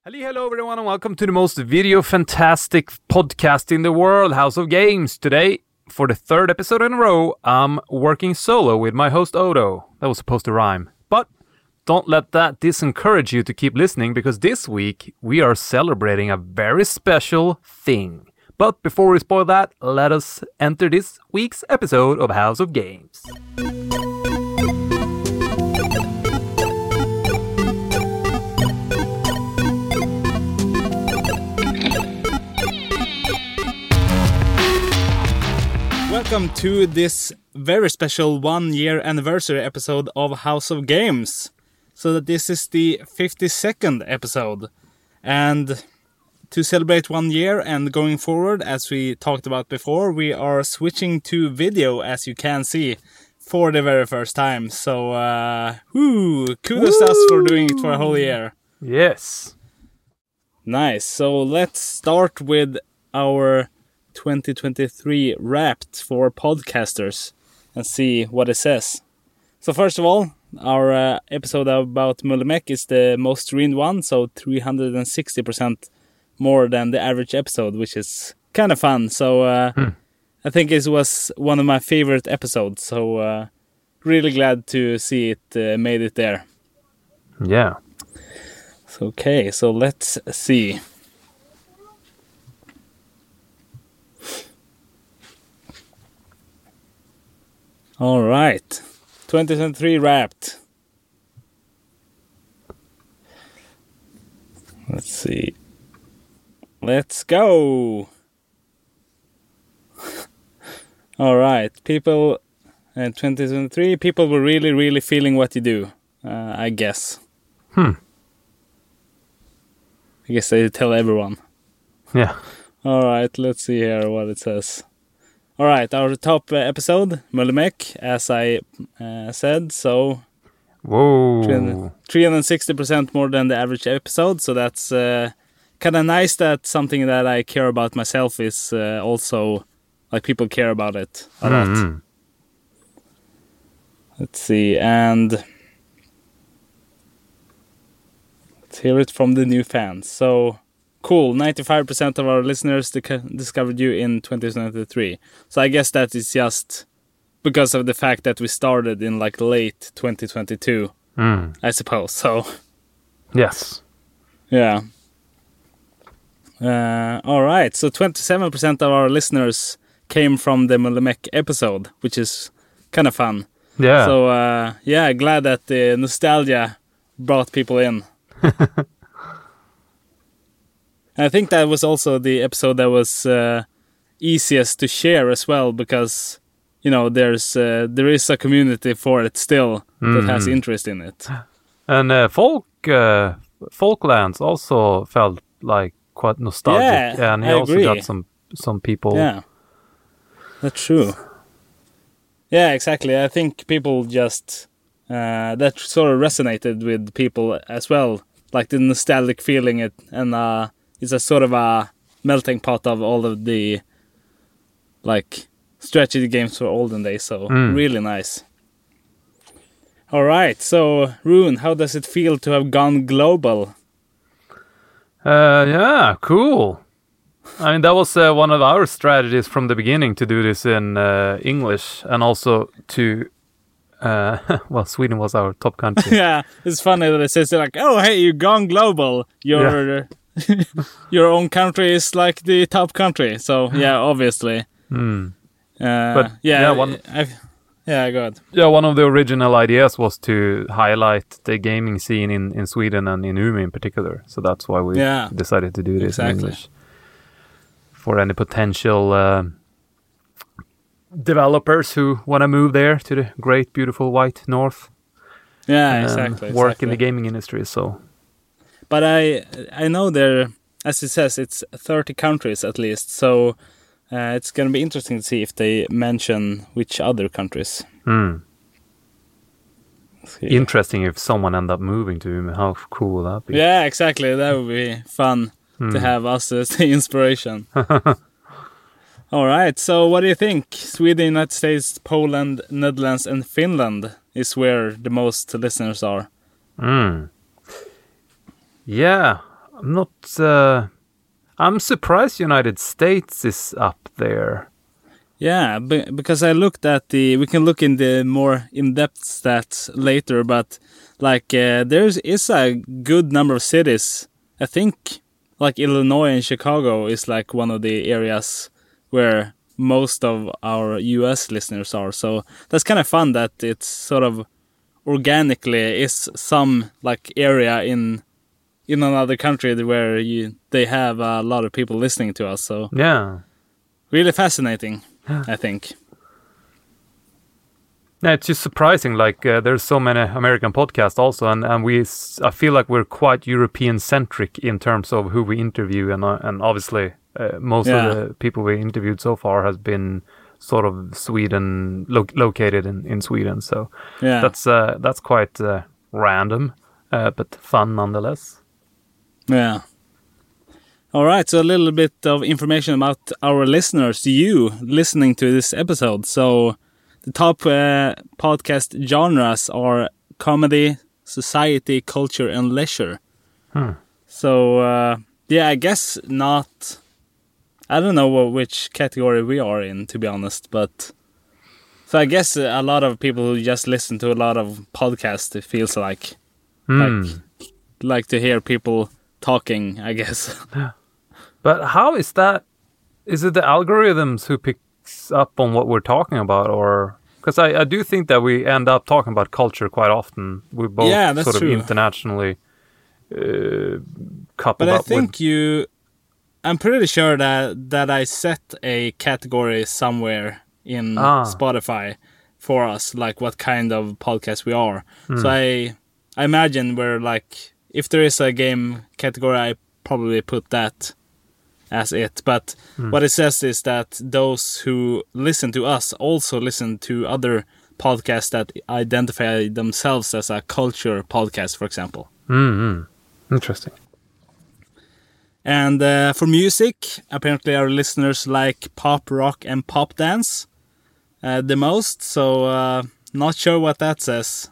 Hello everyone and welcome to the most video fantastic podcast in the world, House of Games. Today, for the third episode in a row, I'm working solo with my host Odo. That was supposed to rhyme. But don't let that disencourage you to keep listening, because this week we are celebrating a very special thing. But before we spoil that, let us enter this week's episode of House of Games. Welcome to this very special 1-year anniversary episode of House of Games. So that this is the 52nd episode. And to celebrate 1 year and going forward, as we talked about before, we are switching to video, as you can see, for the very first time. So, kudos to us for doing it for a whole year. Yes. Nice. So let's start with our 2023 Wrapped for podcasters and see what it says. So first of all, our episode about Mullimek is the most streamed one, so 360% more than the average episode, which is kind of fun. So I think it was one of my favorite episodes, so really glad to see it made it there. Yeah. Okay, so let's see. All right, 2023 Wrapped. Let's see. Let's go. All right, people. In 2023, people were really feeling what you do. I guess. I guess they tell everyone. Yeah. All right, let's see here what it says. All right, our top episode, Mullimek, as I said, so Whoa. 360% more than the average episode, so that's kind of nice that something that I care about myself is also, like, people care about it a lot. Let's see, and let's hear it from the new fans. So, cool, 95% of our listeners discovered you in 2023. So I guess that is just because of the fact that we started in like late 2022, I suppose. So Yes. yeah. All right, so 27% of our listeners came from the Mullimek episode, which is kind of fun. Yeah. So yeah, glad that the nostalgia brought people in. I think that was also the episode that was easiest to share as well, because you know there is a community for it still that has interest in it. And Folklands also felt like quite nostalgic. Yeah, and he I also agree. got some people. Yeah, that's true. Yeah, exactly. I think people just that sort of resonated with people as well, like the nostalgic feeling it and. It's a sort of a melting pot of all of the like strategy games for olden days, so really nice. All right, so Rune, how does it feel to have gone global? Yeah, cool. I mean, that was one of our strategies from the beginning, to do this in English, and also to well, Sweden was our top country. Yeah, it's funny that it says like, oh hey, you've gone global. Your own country is like the top country, so yeah, obviously. But yeah, go ahead. Yeah, one of the original ideas was to highlight the gaming scene in Sweden and in Umeå in particular. So that's why we decided to do this in English. For any potential developers who want to move there to the great, beautiful white north. Yeah, exactly. Work in the gaming industry, so... But I know there, as it says, it's 30 countries at least, so it's going to be interesting to see if they mention which other countries. Interesting if someone end up moving to Umeå. How cool would that be? Yeah, exactly. That would be fun to have us as the inspiration. All right, so what do you think? Sweden, United States, Poland, Netherlands, and Finland is where the most listeners are. Yeah, I'm not. I'm surprised United States is up there. Yeah, because I looked at we can look in the more in-depth stats later, but like there is a good number of cities. I think like Illinois and Chicago is like one of the areas where most of our US listeners are. So that's kind of fun that it's sort of organically is some like area in another country where they have a lot of people listening to us. So Yeah. really fascinating. I think. Yeah, it's just surprising. Like there's so many American podcasts also, and I feel like we're quite European centric in terms of who we interview, and obviously most of the people we interviewed so far has been sort of Sweden located in Sweden. So that's quite random, but fun nonetheless. Yeah. All right, so a little bit of information about our listeners, you listening to this episode. So the top podcast genres are comedy, society, culture, and leisure. So, I guess not... I don't know which category we are in, to be honest, but... So I guess a lot of people who just listen to a lot of podcasts, it feels like to hear people talking, I guess. But how is that? Is it the algorithms who picks up on what we're talking about, or because I do think that we end up talking about culture quite often. We both that's sort of true. Internationally coupled but up. I think I'm pretty sure that I set a category somewhere in Spotify for us, like what kind of podcast we are. So I imagine we're like, if there is a game category, I probably put that as it. But what it says is that those who listen to us also listen to other podcasts that identify themselves as a culture podcast, for example. Interesting. And for music, apparently our listeners like pop, rock, and pop dance the most. So not sure what that says.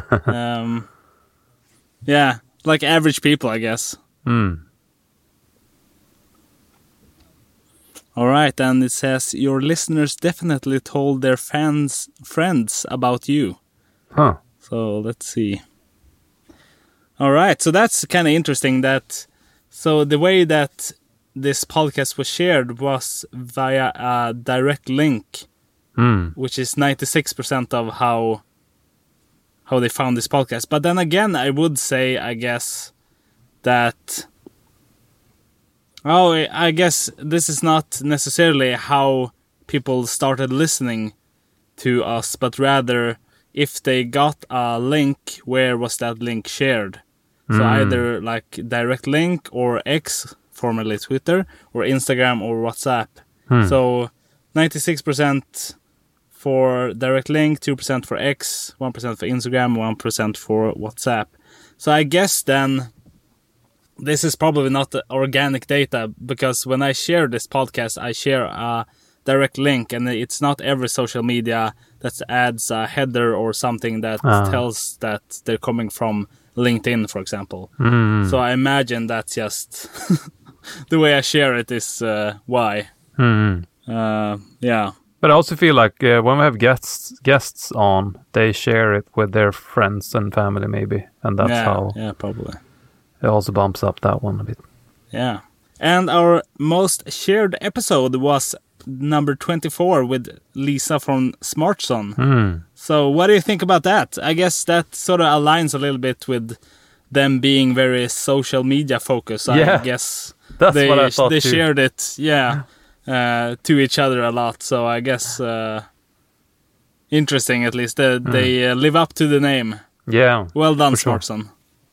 Like average people, I guess. All right, and it says your listeners definitely told their friends about you. So let's see. All right, so that's kind of interesting that. So the way that this podcast was shared was via a direct link, which is 96% of how they found this podcast. But then again, I would say, I guess, that... I guess this is not necessarily how people started listening to us, but rather if they got a link, where was that link shared? So either like direct link or X, formerly Twitter, or Instagram or WhatsApp. So 96% for direct link, 2% for X, 1% for Instagram, 1% for WhatsApp. So I guess then this is probably not the organic data, because when I share this podcast, I share a direct link, and it's not every social media that adds a header or something that tells that they're coming from LinkedIn, for example. So I imagine that's just the way I share it is why. But I also feel like when we have guests on, they share it with their friends and family, maybe, and that's how. Yeah, probably. It also bumps up that one a bit. Yeah. And our most shared episode was number 24 with Lisa from SmartZone. So what do you think about that? I guess that sort of aligns a little bit with them being very social media focused. I guess that's what I thought they too. shared it, to each other a lot. So I guess interesting, at least. They live up to the name. Yeah. Well done, sure. SmartZone.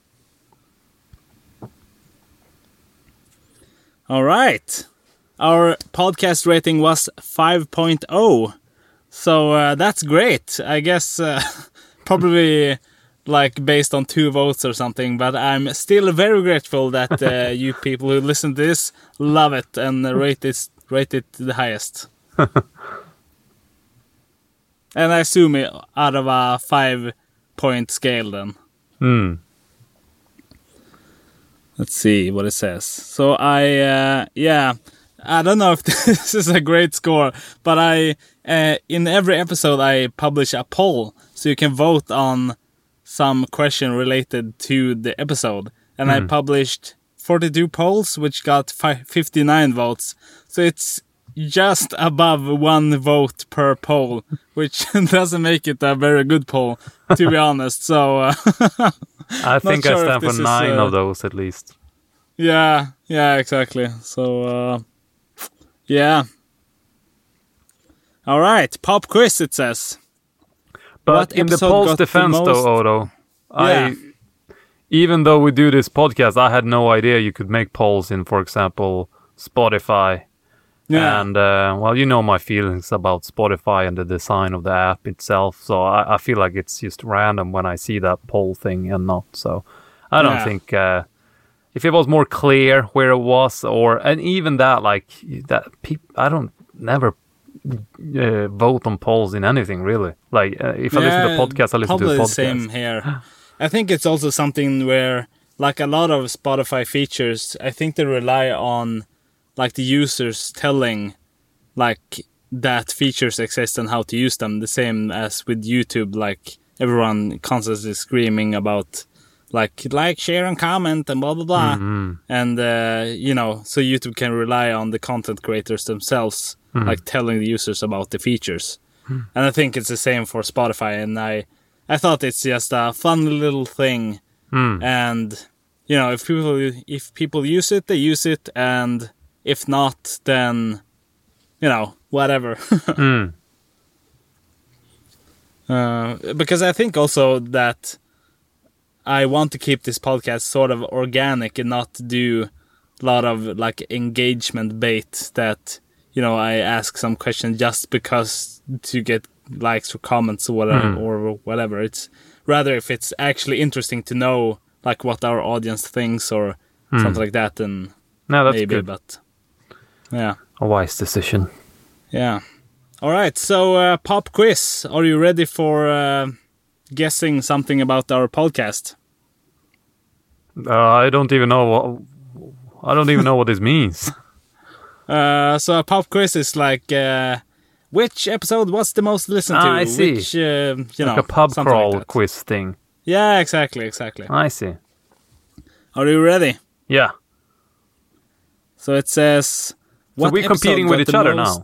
All right. Our podcast rating was 5.0. So that's great. I guess probably like based on 2 votes or something. But I'm still very grateful that you people who listen to this love it and rate it the highest. And I assume it out of a 5-point scale then. Let's see what it says. So I don't know if this is a great score, but in every episode I publish a poll, so you can vote on some question related to the episode. And I published 42 polls, which got 59 votes. So it's just above 1 vote per poll, which doesn't make it a very good poll, to be honest. So I think I stand for 9 of those at least. Yeah, exactly. So, yeah. All right, pop quiz, it says. But what in the poll's defense, though, Odo, even though we do this podcast, I had no idea you could make polls in, for example, Spotify. Yeah. And, well, you know my feelings about Spotify and the design of the app itself. So I feel like it's just random when I see that poll thing and not. So I don't think... if it was more clear where it was, and even that, like, that I don't never vote on polls in anything, really. Like, if I listen to podcasts, I listen to podcasts. Probably the same here. I think it's also something where, like, a lot of Spotify features, I think they rely on, like, the users telling, like, that features exist and how to use them. The same as with YouTube, like, everyone constantly screaming about, like, share, and comment, and blah, blah, blah. Mm-hmm. And, so YouTube can rely on the content creators themselves, like, telling the users about the features. Mm. And I think it's the same for Spotify. And I thought it's just a fun little thing. Mm. And, if people use it, they use it. And if not, then, whatever. Because I think also that I want to keep this podcast sort of organic and not do a lot of, like, engagement bait that, I ask some question just because to get likes or comments or whatever. It's rather if it's actually interesting to know, like, what our audience thinks or something like that, then that's maybe, good. But yeah. A wise decision. Yeah. All right, so pop quiz. Are you ready for... guessing something about our podcast? I don't even know what this means. So a pop quiz is like which episode was the most listened to? I see. Which, like a pub crawl like quiz thing. Yeah, exactly. I see. Are you ready? Yeah. So it says... So we're competing with each other now?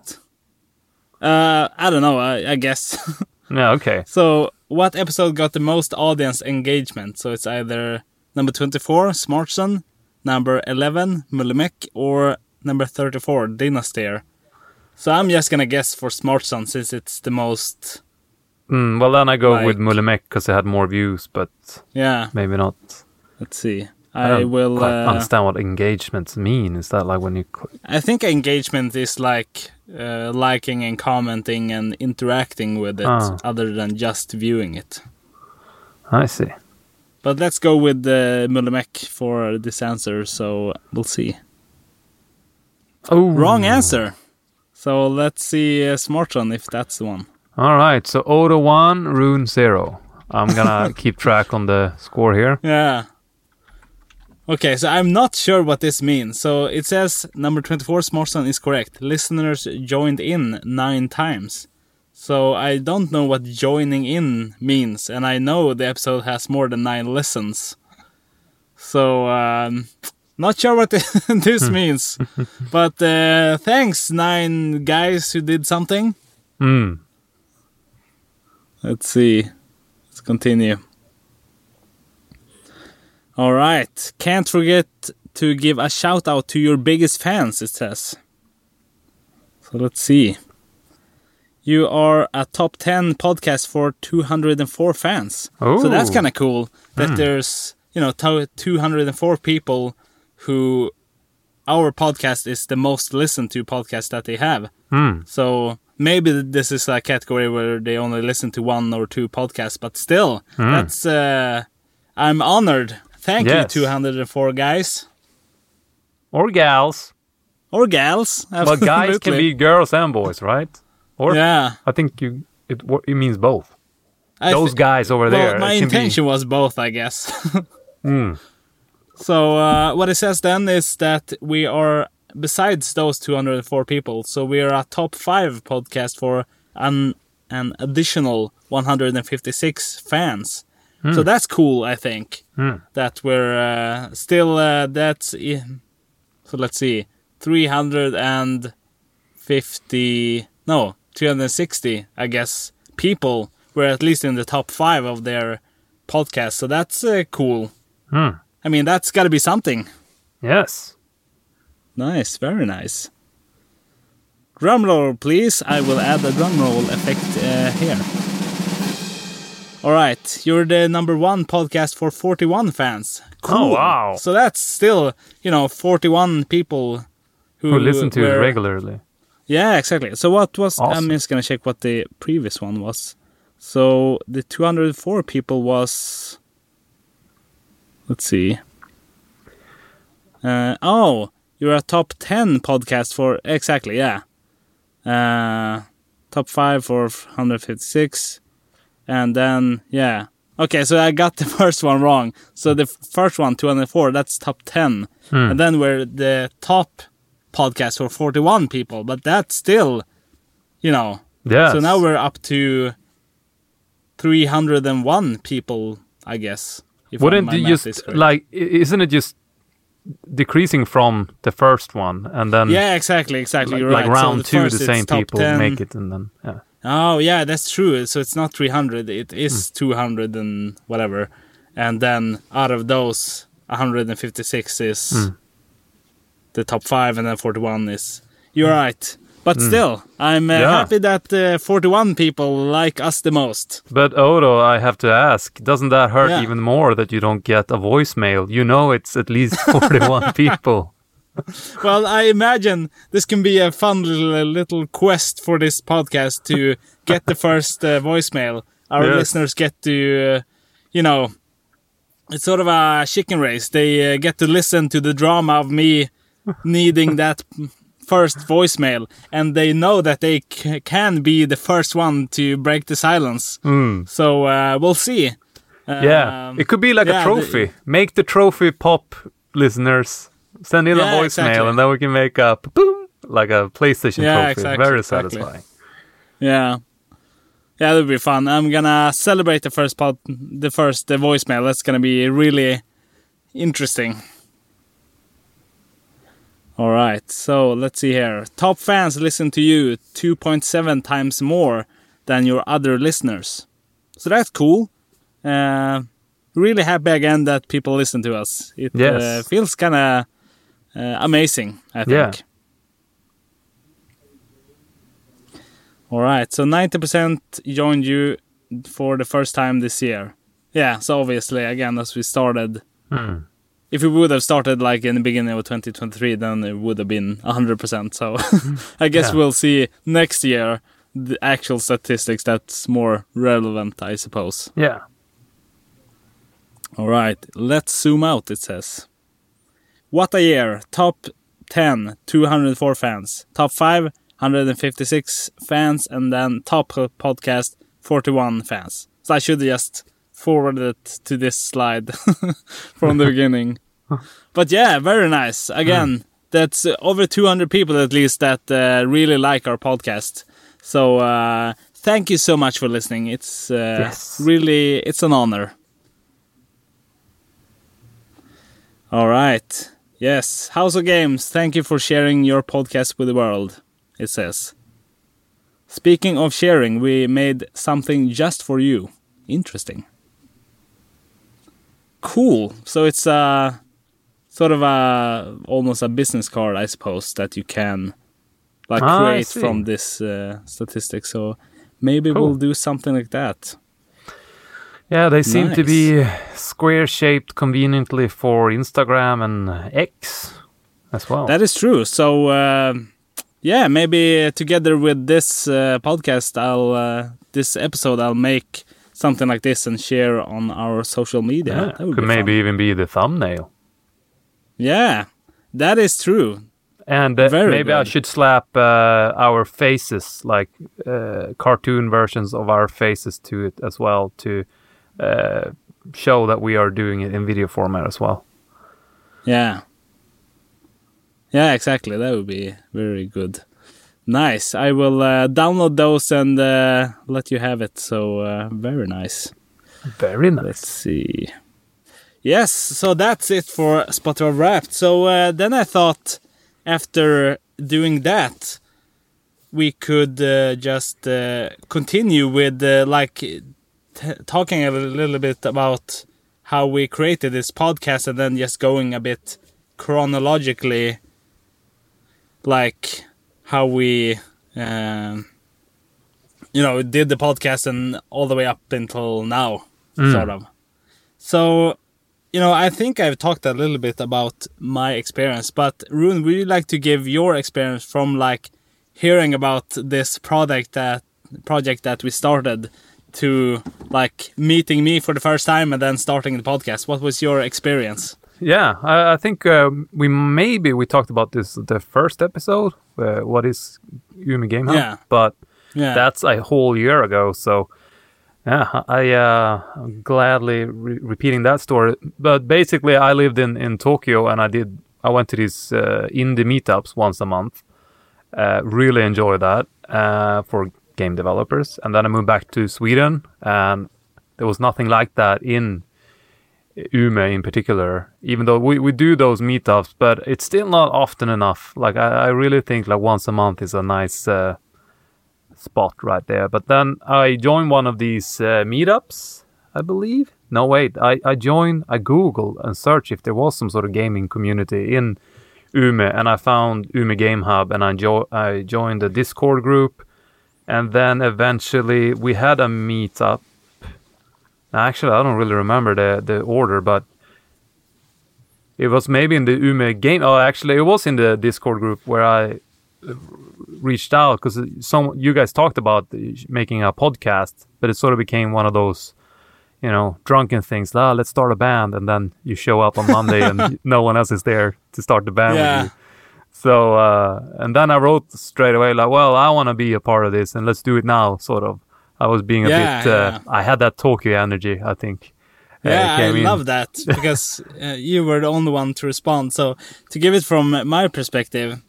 I don't know, I guess. Yeah, okay. So... what episode got the most audience engagement? So it's either number 24, Smartson, number 11, Mullimek, or number 34, Dynastyr. So I'm just gonna guess for Smartson since it's the most... well, then I go with Mullimek because it had more views, but maybe not. Let's see. I will understand what engagements mean. Is that like when you... I think engagement is like liking and commenting and interacting with it other than just viewing it. I see. But let's go with Mullimek for this answer, so we'll see. Oh, wrong answer. So let's see Smartron if that's the one. All right, so Odo 1, Rune 0. I'm gonna keep track on the score here. Yeah. Okay, so I'm not sure what this means. So it says number 24, Smartson, is correct. Listeners joined in 9 times. So I don't know what joining in means. And I know the episode has more than 9 listens. So, not sure what this means. But thanks, 9 guys who did something. Let's see. Let's continue. All right. Can't forget to give a shout out to your biggest fans, it says. So let's see. You are a top 10 podcast for 204 fans. Oh. So that's kind of cool that there's, 204 people who our podcast is the most listened to podcast that they have. So maybe this is a category where they only listen to 1 or 2 podcasts, but still, that's I'm honored. Thank you, 204 guys. Or gals. Or gals. But guys can be girls and boys, right? Or yeah. I think it means both. Those guys over there. My intention was both, I guess. So what it says then is that we are, besides those 204 people, so we are a top 5 podcast for an additional 156 fans. So that's cool, I think. That we're still, so let's see, 360, I guess, people were at least in the top 5 of their podcast. So that's cool. I mean, that's got to be something. Yes. Nice, very nice. Drum roll, please. I will add a drum roll effect here. All right, you're the number 1 podcast for 41 fans. Cool. Oh, wow. So that's still, 41 people who listen to it regularly. Yeah, exactly. So what was... Awesome. I'm just going to check what the previous one was. So the 204 people was... Let's see. You're a top 10 podcast for... Exactly, yeah. Top 5 for 156. And then, yeah. Okay, so I got the first one wrong. So the first one, 204, that's top 10. And then we're the top podcast for 41 people. But that's still, Yes. So now we're up to 301 people, I guess. Wouldn't you just, isn't it just decreasing from the first one? And then... Yeah, exactly. You're like right. round so 2, the same people 10. make it, and then, yeah. Oh, yeah, that's true. So it's not 300, it is 200 and whatever. And then out of those, 156 is the top 5, and then 41 is... You're right. But still, I'm happy that 41 people like us the most. But Odo, I have to ask, doesn't that hurt even more that you don't get a voicemail? You know it's at least 41 people. Well, I imagine this can be a fun little quest for this podcast to get the first voicemail. Our listeners get to, it's sort of a chicken race. They get to listen to the drama of me needing that first voicemail, and they know that they can be the first one to break the silence. So we'll see. It could be like a trophy. Make the trophy pop, listeners. Send in a voicemail, and then we can make a boom, like a PlayStation trophy. Exactly, Very satisfying. Yeah, that'll be fun. I'm gonna celebrate the first voicemail. That's gonna be really interesting. All right, so let's see here. Top fans listen to you 2.7 times more than your other listeners. So that's cool. Really happy again that people listen to us. It feels kind of amazing, I think. Yeah. All right, so 90% joined you for the first time this year. Yeah, so obviously, again, as we started... If we would have started like in the beginning of 2023, then it would have been 100%. So I guess we'll see next year the actual statistics that's more relevant, I suppose. Yeah. All right, let's zoom out, it says. What a year. Top 10, 204 fans. Top 5, 156 fans. And then top podcast, 41 fans. So I should just... forward it to this slide from the beginning. But yeah, very nice. Again, that's over 200 people at least that really like our podcast. So thank you so much for listening. It's really, it's an honor. All right. Yes, House of Games, thank you for sharing your podcast with the world, it says. Speaking of sharing, we made something just for you. Interesting. Cool. So it's sort of almost a business card, I suppose, that you can create from this statistic. So maybe we'll do something like that. Yeah, they seem to be square-shaped conveniently for Instagram and X as well. That is true. So maybe together with this podcast, this episode, I'll make something like this and share on our social media. Yeah, that could maybe even be the thumbnail. Yeah, that is true. And maybe I should slap our faces, like cartoon versions of our faces to it as well, to show that we are doing it in video format as well. Yeah. Yeah, exactly. That would be very good. Nice. I will download those and let you have it. So very nice. Very nice. Let's see. Yes, so that's it for Spotify Wrapped. So then I thought after doing that, we could just continue with talking a little bit about how we created this podcast, and then just going a bit chronologically, like how we did the podcast and all the way up until now, sort of. So, I think I've talked a little bit about my experience, but Rune, would you like to give your experience from like hearing about this project that we started to like meeting me for the first time and then starting the podcast? What was your experience? Yeah, I think we talked about this the first episode. What is Umeå Game Hub? Yeah. But Yeah. that's a whole year ago. So yeah, I'm gladly repeating that story. But basically, I lived in Tokyo, and I went to these indie meetups once a month. Really enjoy that for game developers. And then I moved back to Sweden, and there was nothing like that in Umeå in particular, even though we do those meetups, but it's still not often enough. Like I really think like once a month is a nice spot right there. But then I joined one of these meetups, I believe. No, wait, I Googled and searched if there was some sort of gaming community in Umeå, and I found Umeå Game Hub, and I joined the Discord group, and then eventually we had a meetup. Actually, I don't really remember the order, but it was maybe in the Umeå Game. Oh, actually, it was in the Discord group where I reached out because you guys talked about making a podcast, but it sort of became one of those, drunken things. Let's start a band, and then you show up on Monday and no one else is there to start the band with you. So, and then I wrote straight away like, well, I want to be a part of this, and let's do it now, sort of. I was being a bit... I had that Tokyo energy, I think. I love that, because you were the only one to respond. So, to give it from my perspective,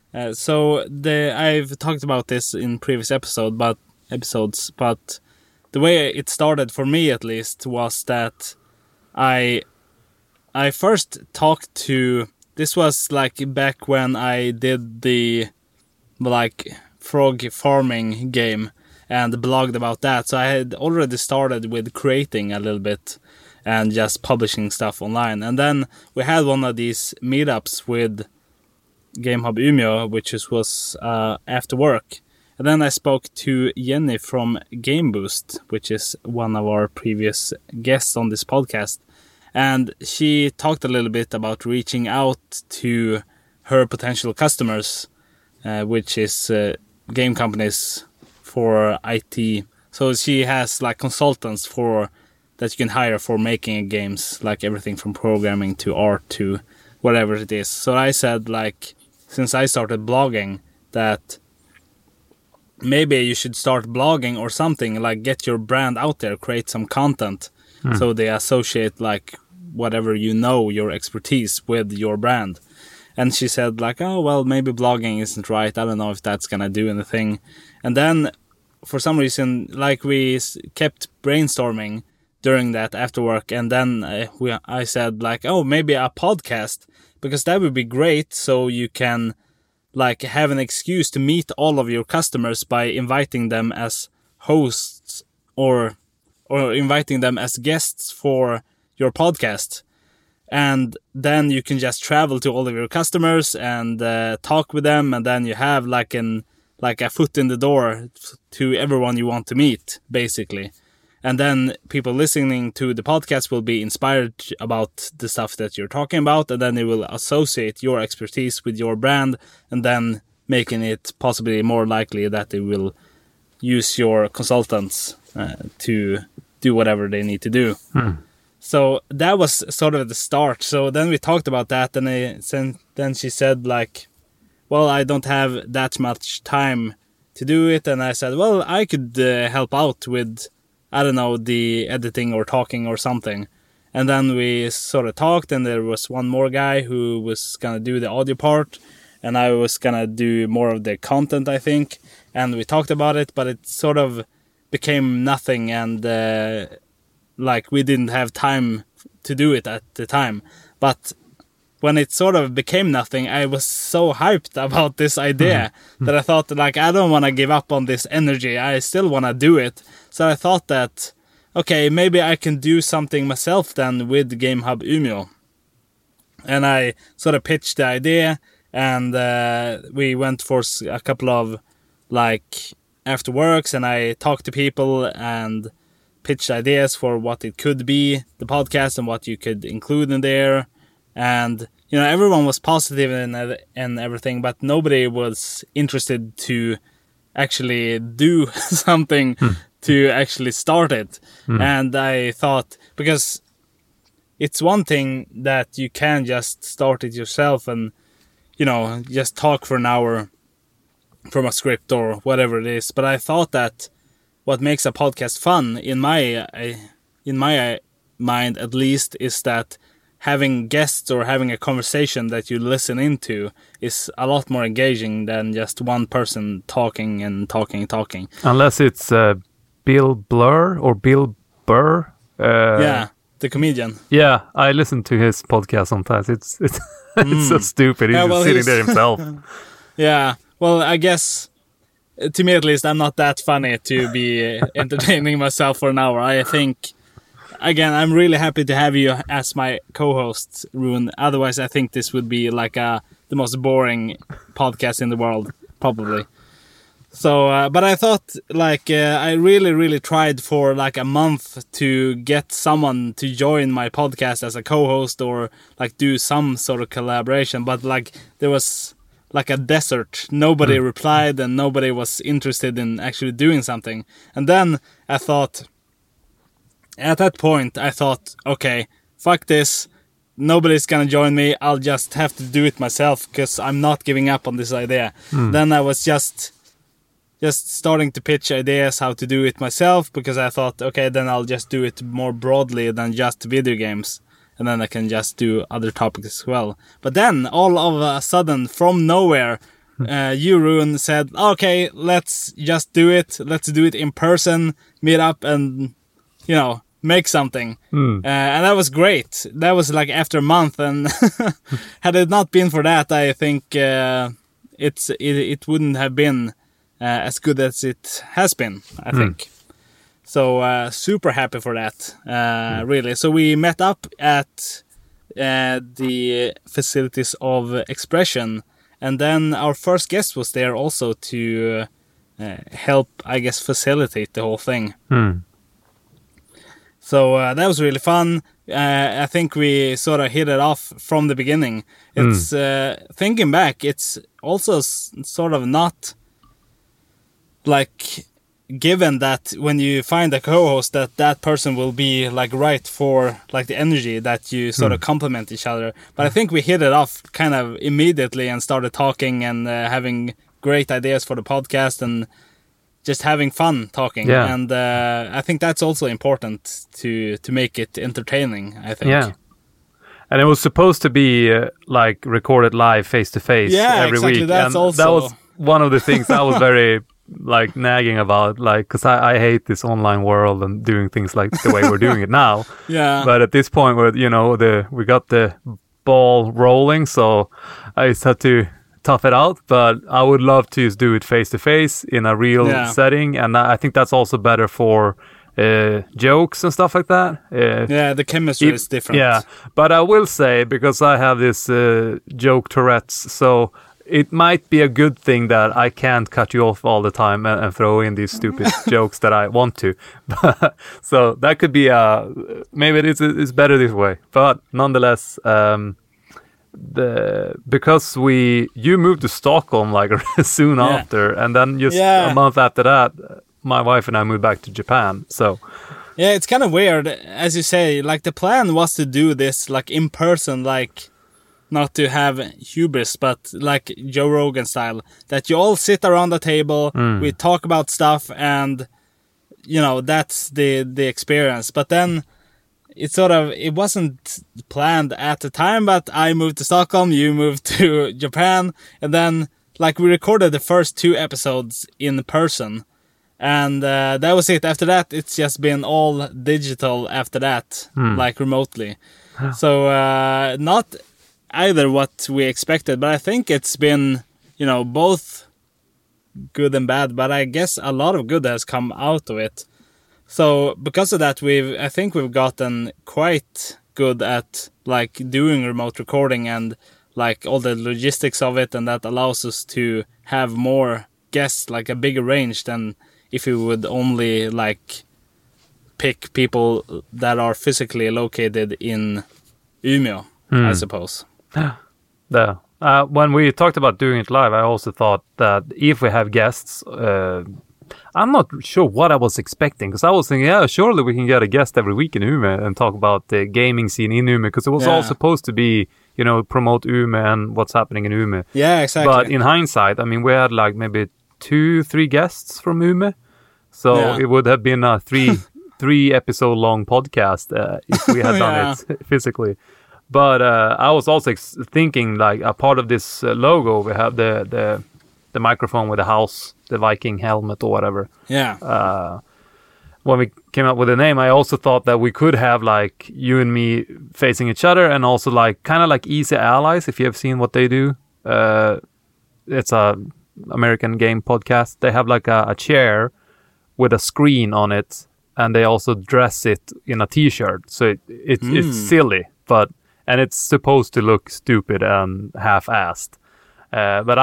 I've talked about this in previous episodes, but the way it started for me, at least, was that I first talked to... This was like back when I did the frog farming game and blogged about that. So I had already started with creating a little bit and just publishing stuff online. And then we had one of these meetups with Game Hub Umeå, which was after work. And then I spoke to Jenny from Game Boost, which is one of our previous guests on this podcast. And she talked a little bit about reaching out to her potential customers, which is game companies for IT. So she has like consultants that you can hire for making games, like everything from programming to art to whatever it is. So I said, like, since I started blogging, that maybe you should start blogging or something, like get your brand out there, create some content, so they associate like whatever your expertise with your brand. And she said like, oh, well, maybe blogging isn't right. I don't know if that's gonna do anything. And then for some reason, like, we kept brainstorming during that after work, and then I said like, oh, maybe a podcast, because that would be great, so you can like have an excuse to meet all of your customers by inviting them as hosts or inviting them as guests for your podcast. And then you can just travel to all of your customers and talk with them, and then you have like a foot in the door to everyone you want to meet, basically. And then people listening to the podcast will be inspired about the stuff that you're talking about, and then they will associate your expertise with your brand, and then making it possibly more likely that they will use your consultants to do whatever they need to do. So that was sort of the start. So then we talked about that, and then she said like, well, I don't have that much time to do it. And I said, well, I could help out with, I don't know, the editing or talking or something. And then we sort of talked, and there was one more guy who was gonna do the audio part, and I was gonna do more of the content, I think. And we talked about it, but it sort of became nothing, and like we didn't have time to do it at the time. But when it sort of became nothing, I was so hyped about this idea that I thought, like, I don't want to give up on this energy. I still want to do it. So I thought that, okay, maybe I can do something myself then with GameHub Umeå. And I sort of pitched the idea, and we went for a couple of, like, after works, and I talked to people and pitched ideas for what it could be, the podcast, and what you could include in there. And, you know, everyone was positive and everything, but nobody was interested to actually do something to actually start it. And I thought, because it's one thing that you can just start it yourself and, you know, just talk for an hour from a script or whatever it is. But I thought that what makes a podcast fun, in my mind at least, is that having guests or having a conversation that you listen into is a lot more engaging than just one person talking and talking. Unless it's Bill Blur or Bill Burr. Yeah, the comedian. Yeah, I listen to his podcast sometimes. It's it's so stupid. He's just sitting there himself. Yeah, well, I guess, to me at least, I'm not that funny to be entertaining myself for an hour. I think, again, I'm really happy to have you as my co-host, Rune. Otherwise, I think this would be like the most boring podcast in the world, probably. So, but I thought, like, I really tried for like a month to get someone to join my podcast as a co-host or like do some sort of collaboration. But like, there was like a desert. Nobody replied and nobody was interested in actually doing something. And then I thought, at that point, I thought, okay, fuck this. Nobody's gonna join me. I'll just have to do it myself because I'm not giving up on this idea. Then I was just starting to pitch ideas how to do it myself, because I thought, okay, then I'll just do it more broadly than just video games. And then I can just do other topics as well. But then, all of a sudden, from nowhere, you, Rune, said, okay, let's just do it. Let's do it in person, meet up and, you know, make something. And that was great. That was like after a month. And had it not been for that, I think it wouldn't have been as good as it has been, I think. So super happy for that, really. So we met up at the facilities of Expression, and then our first guest was there also to help, I guess, facilitate the whole thing. So that was really fun. I think we sort of hit it off from the beginning. It's thinking back, it's also sort of not like given that when you find a co-host that person will be like right for like the energy that you sort of complement each other. But I think we hit it off kind of immediately and started talking and having great ideas for the podcast and just having fun talking. Yeah. And I think that's also important to make it entertaining, I think. Yeah. And it was supposed to be like recorded live face to face every week. That's and also... that was one of the things I was very like nagging about, like, because I hate this online world and doing things like the way we're doing it now. Yeah. But at this point where, you know, we got the ball rolling, so I just had to tough it out. But I would love to just do it face to face in a real setting, and I think that's also better for jokes and stuff like that. Yeah, the chemistry is different. Yeah, but I will say, because I have this joke Tourette's, so it might be a good thing that I can't cut you off all the time and throw in these stupid jokes that I want to. So that could be maybe it's better this way. But nonetheless, because you moved to Stockholm like soon after, and then just a month after that, my wife and I moved back to Japan. So yeah, it's kind of weird, as you say. Like, the plan was to do this like in person, like, not to have hubris, but like Joe Rogan style, that you all sit around the table, we talk about stuff, and, you know, that's the experience. But then it wasn't planned at the time, but I moved to Stockholm, you moved to Japan, and then like we recorded the first 2 episodes in person, and that was it. After that, it's just been all digital after that, like remotely. So not either what we expected, but I think it's been, both good and bad, but I guess a lot of good has come out of it. So because of that, I think we've gotten quite good at like doing remote recording and like all the logistics of it, and that allows us to have more guests, like a bigger range than if we would only like pick people that are physically located in Umeå, I suppose. When we talked about doing it live, I also thought that if we have guests, I'm not sure what I was expecting, because I was thinking, yeah, surely we can get a guest every week in Umeå and talk about the gaming scene in Umeå, because it was all supposed to be, promote Umeå and what's happening in Umeå. Yeah, exactly. But in hindsight, I mean, we had like maybe 2-3 guests from Umeå, so it would have been a 3 episode long podcast if we had done it physically. But I was also thinking, like, a part of this logo, we have the microphone with the house, the Viking helmet or whatever. Yeah. When we came up with the name, I also thought that we could have, like, you and me facing each other, and also, like, kind of like Easy Allies, if you have seen what they do. It's a American game podcast. They have, like, a chair with a screen on it, and they also dress it in a T-shirt. So it's silly, and it's supposed to look stupid and half-assed. But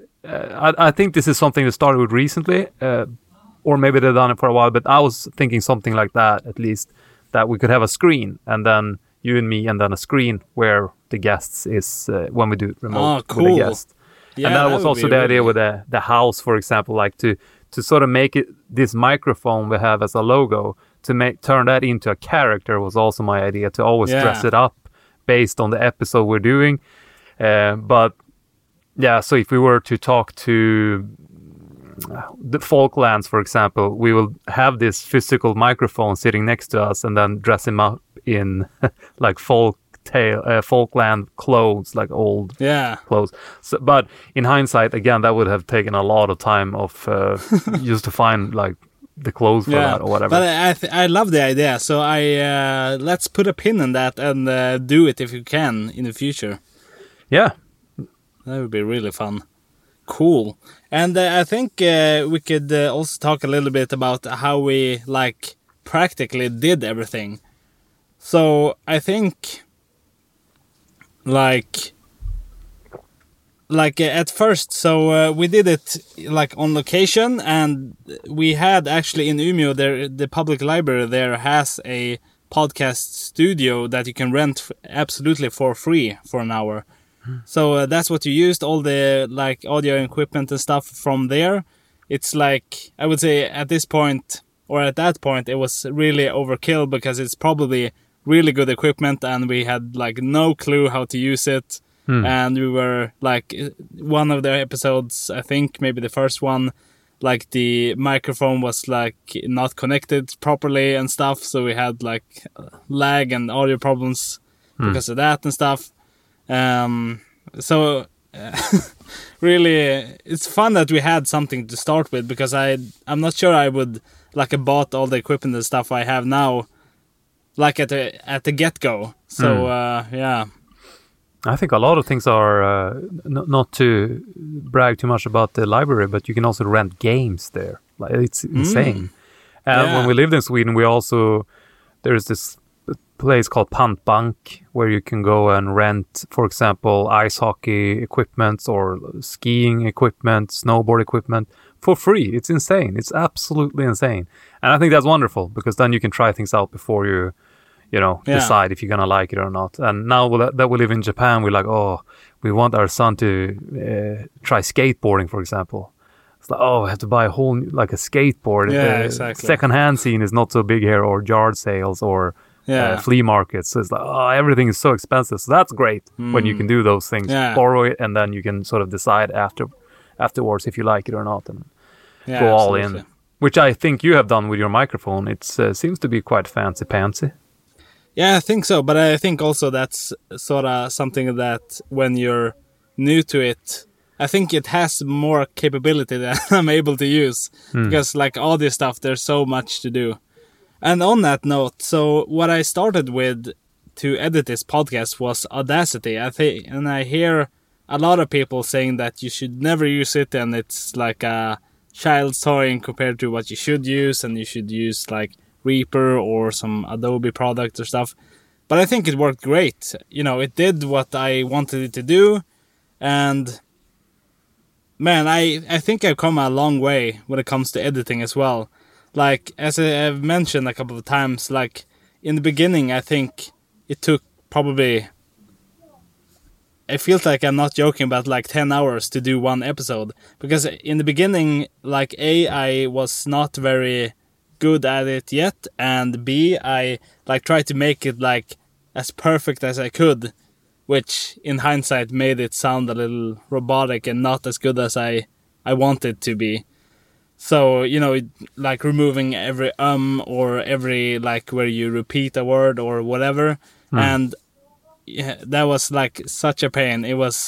I think this is something that started with recently, or maybe they've done it for a while, but I was thinking something like that, at least, that we could have a screen, and then you and me, and then a screen where the guests is, when we do it remote with the guest. Yeah, and that was also the idea with the house, for example, like to sort of make it, this microphone we have as a logo, to turn that into a character was also my idea, to always dress it up based on the episode we're doing. But yeah, so if we were to talk to the Falklands, for example, we will have this physical microphone sitting next to us, and then dress him up in like Falkland clothes, like old clothes. So, but in hindsight, again, that would have taken a lot of time of just to find like the clothes for that or whatever. But I love the idea, so let's put a pin in that and do it if you can in the future. Yeah, that would be really fun. Cool. And I think we could also talk a little bit about how we like practically did everything. So I think like at first, so we did it like on location, and we had actually in Umeå there, the public library there has a podcast studio that you can rent absolutely for free for an hour. So that's what you used, all the like audio equipment and stuff from there. It's like, I would say at this point, or at that point, it was really overkill, because it's probably really good equipment and we had like no clue how to use it. And we were like, one of the episodes, I think maybe the first one, like the microphone was like not connected properly and stuff. So we had like lag and audio problems because of that and stuff. So really, it's fun that we had something to start with, because I'm not sure I would like have bought all the equipment and stuff I have now, like at the get-go. So yeah. I think a lot of things are, not to brag too much about the library, but you can also rent games there. Like, it's insane. And when we lived in Sweden, there's this place called Pantbank, where you can go and rent, for example, ice hockey equipment or skiing equipment, snowboard equipment for free. It's insane. It's absolutely insane. And I think that's wonderful, because then you can try things out before you decide if you're gonna like it or not. And now that we live in Japan, we're like, we want our son to try skateboarding, for example. It's like, we have to buy a whole a skateboard. Yeah, exactly. Second-hand scene is not so big here, or yard sales, or flea markets. So it's like, everything is so expensive. So that's great when you can do those things, borrow it, and then you can sort of decide afterwards if you like it or not, and go all in. Which I think you have done with your microphone. It seems to be quite fancy-pantsy. Yeah, I think so. But I think also that's sort of something that when you're new to it, I think it has more capability than I'm able to use. Because like audio stuff, there's so much to do. And on that note, so what I started with to edit this podcast was Audacity. And I hear a lot of people saying that you should never use it, and it's like a child's toy compared to what you should use, and you should use like Reaper or some Adobe product or stuff. But I think it worked great. You know, it did what I wanted it to do, and man, I think I've come a long way when it comes to editing as well. Like, as I've mentioned a couple of times, like, in the beginning, I think it took probably... It feels like I'm not joking about, like, 10 hours to do one episode. Because in the beginning, like, A, I was not very good at it yet, and B, I, like, tried to make it, like, as perfect as I could, which, in hindsight, made it sound a little robotic and not as good as I wanted to be. So, you know, like removing every or every, like, where you repeat a word or whatever. And yeah, that was, like, such a pain.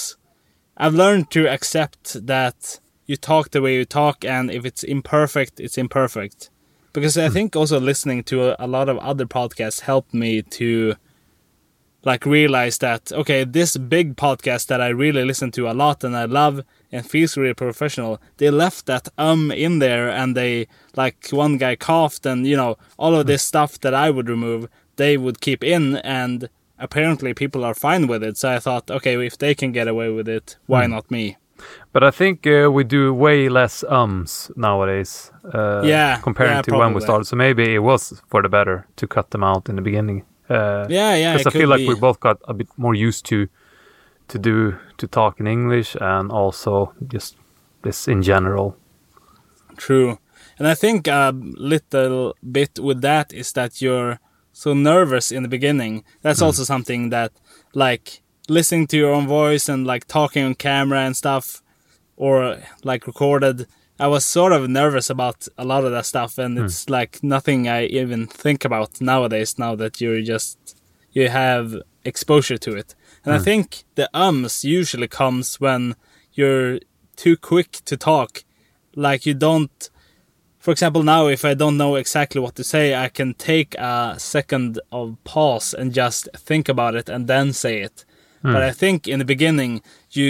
I've learned to accept that you talk the way you talk, and if it's imperfect, it's imperfect. Because I think also listening to a lot of other podcasts helped me to, like, realize that, okay, this big podcast that I really listen to a lot and I love and feels really professional, they left that in there, and they, like, one guy coughed, and, you know, all of this stuff that I would remove, they would keep in, and apparently people are fine with it. So I thought, okay, if they can get away with it, why not me? But I think we do way less nowadays comparing to when we started. So maybe it was for the better to cut them out in the beginning. Because I feel like we both got a bit more used to talk in English, and also just this in general. True. And I think a little bit with that is that you're so nervous in the beginning. That's also something that, like, listening to your own voice and, like, talking on camera and stuff, or, like, recorded, I was sort of nervous about a lot of that stuff, and it's, like, nothing I even think about nowadays, now that you have exposure to it. And I think the usually comes when you're too quick to talk. Like, you don't... For example, now, if I don't know exactly what to say, I can take a second of pause and just think about it and then say it. But I think in the beginning,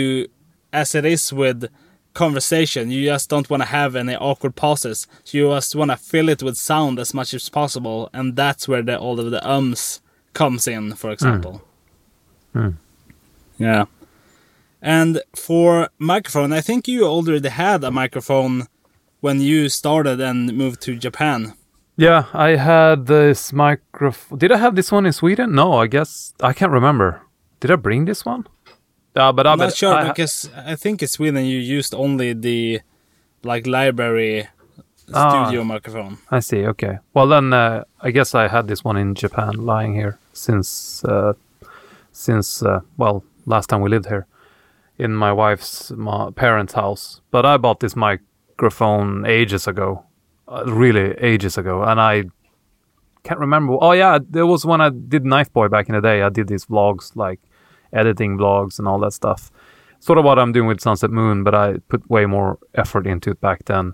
as it is with conversation, you just don't want to have any awkward pauses. You just want to fill it with sound as much as possible, and that's where all of the comes in, for example. Yeah. And for microphone, I think you already had a microphone when you started and moved to Japan. Yeah, I had this microphone. Did I have this one in Sweden? No, I guess I can't remember. Did I bring this one? But I'm not sure, because I think in Sweden you used only the, like, library studio microphone. I see, okay. Well, then I guess I had this one in Japan lying here since last time we lived here in my wife's parents' house. But I bought this microphone ages ago, really ages ago, and I can't remember. Oh yeah, there was when I did Knife Boy back in the day. I did these vlogs, like editing vlogs and all that stuff. Sort of what I'm doing with Sunset Moon, but I put way more effort into it back then.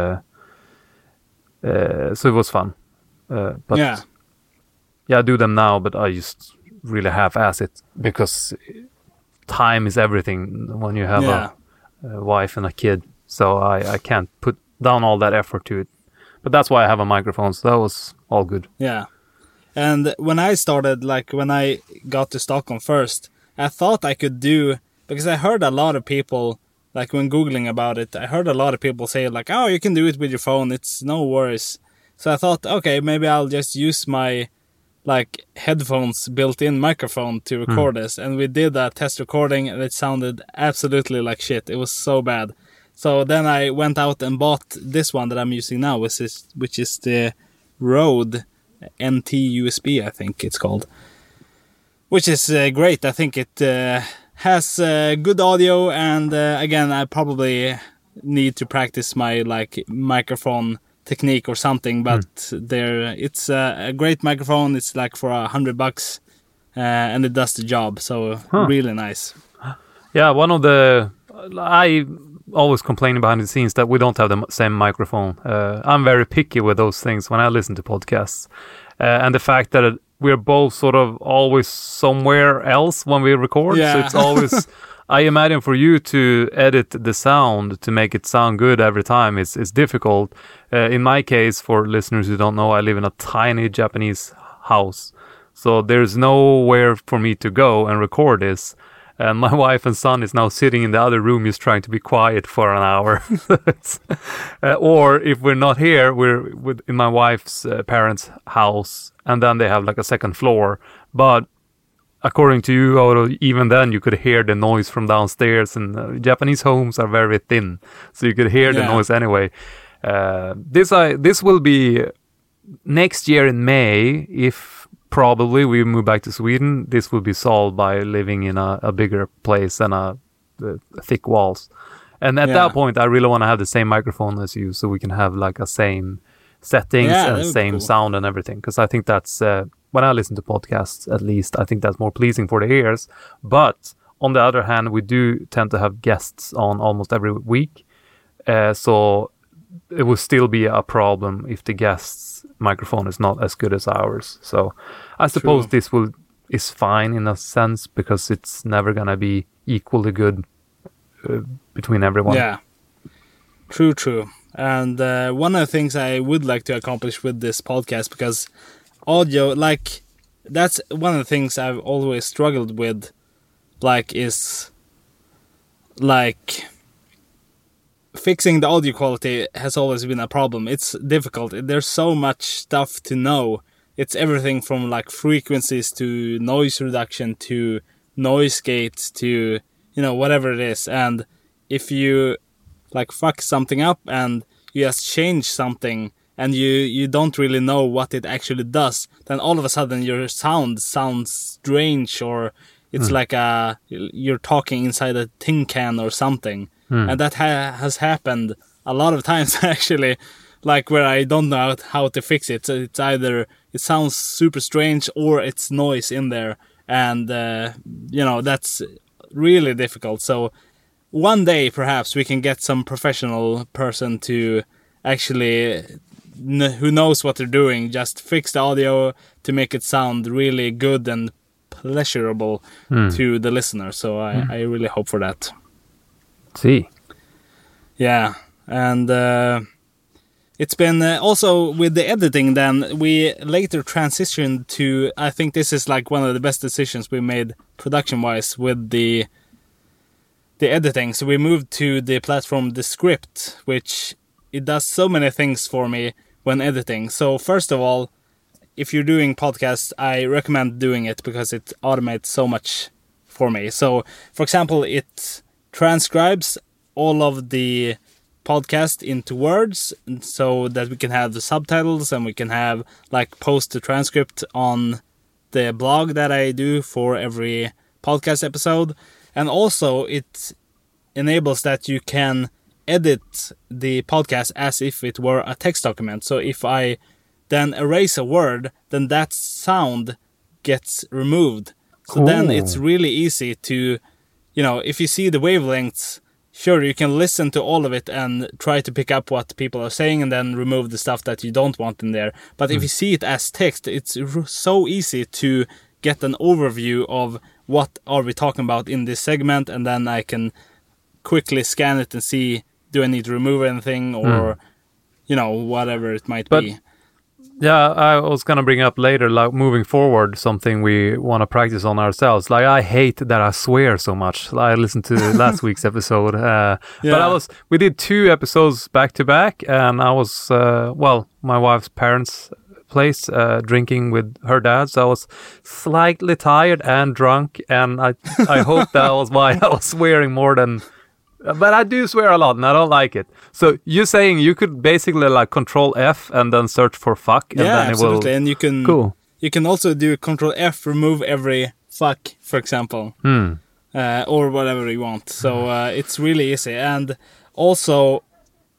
So it was fun. But yeah, I do them now, but I just really half-ass it, because time is everything when you have a wife and a kid. So I can't put down all that effort to it. But that's why I have a microphone, so that was all good. Yeah. And when I started, like, when I got to Stockholm first, I thought I could do... Because I heard a lot of people, like, when Googling about it, I heard a lot of people say, like, oh, you can do it with your phone, it's no worries. So I thought, okay, maybe I'll just use my, like, headphones built-in microphone to record this. And we did a test recording, and it sounded absolutely like shit. It was so bad. So then I went out and bought this one that I'm using now, which is the Rode NT USB, I think it's called. Which is great. I think it has good audio, and again, I probably need to practice my, like, microphone technique or something, but it's a great microphone. It's like for $100, and it does the job. So really nice. Yeah, I always complain behind the scenes that we don't have the same microphone. I'm very picky with those things when I listen to podcasts. And the fact that we're both sort of always somewhere else when we record. Yeah. So it's always, I imagine for you to edit the sound to make it sound good every time, it's difficult. In my case, for listeners who don't know, I live in a tiny Japanese house. So there's nowhere for me to go and record this. And my wife and son is now sitting in the other room just trying to be quiet for an hour. Or if we're not here, we're in my wife's parents' house. And then they have like a second floor. But according to you, Odo, even then you could hear the noise from downstairs. And Japanese homes are very thin. So you could hear the noise anyway. This will be next year in May, if probably we move back to Sweden. This will be solved by living in a bigger place and thick walls. And at that point, I really want to have the same microphone as you, so we can have like a same settings and same sound and everything. Because I think that's when I listen to podcasts, at least I think that's more pleasing for the ears. But on the other hand, we do tend to have guests on almost every week, so it will still be a problem if the guest's microphone is not as good as ours. So I suppose this is fine in a sense, because it's never gonna be equally good between everyone. Yeah, true. And one of the things I would like to accomplish with this podcast, because audio, like, that's one of the things I've always struggled with, like, is like fixing the audio quality has always been a problem. It's difficult. There's so much stuff to know. It's everything from like frequencies to noise reduction to noise gates to, whatever it is. And if you like fuck something up and you just change something and you don't really know what it actually does, then all of a sudden your sound sounds strange, or it's like you're talking inside a tin can or something. And that has happened a lot of times, actually, like where I don't know how to fix it. So it's either it sounds super strange or it's noise in there. And, that's really difficult. So one day, perhaps, we can get some professional person to actually, who knows what they're doing, just fix the audio to make it sound really good and pleasurable to the listener. So I really hope for that. See. Yeah, and it's been also with the editing. Then we later transitioned to. I think this is like one of the best decisions we made production-wise with the editing. So we moved to the platform Descript, which it does so many things for me when editing. So first of all, if you're doing podcasts, I recommend doing it because it automates so much for me. So, for example, it transcribes all of the podcast into words so that we can have the subtitles and we can have like post the transcript on the blog that I do for every podcast episode. And also it enables that you can edit the podcast as if it were a text document. So if I then erase a word, then that sound gets removed. So then it's really easy to, if you see the wavelengths, sure, you can listen to all of it and try to pick up what people are saying and then remove the stuff that you don't want in there. But if you see it as text, it's so easy to get an overview of what are we talking about in this segment, and then I can quickly scan it and see, do I need to remove anything or, whatever it might be. Yeah, I was going to bring up later, like moving forward, something we want to practice on ourselves. Like, I hate that I swear so much. I listened to last week's episode. But we did 2 episodes back to back, and I was, my wife's parents' place, drinking with her dad. So I was slightly tired and drunk, and I hope that was why I was swearing more than... But I do swear a lot, and I don't like it. So you're saying you could basically like Control F and then search for fuck, and then absolutely. It will... And you can you can also do Control F, remove every fuck, for example, or whatever you want. So it's really easy. And also,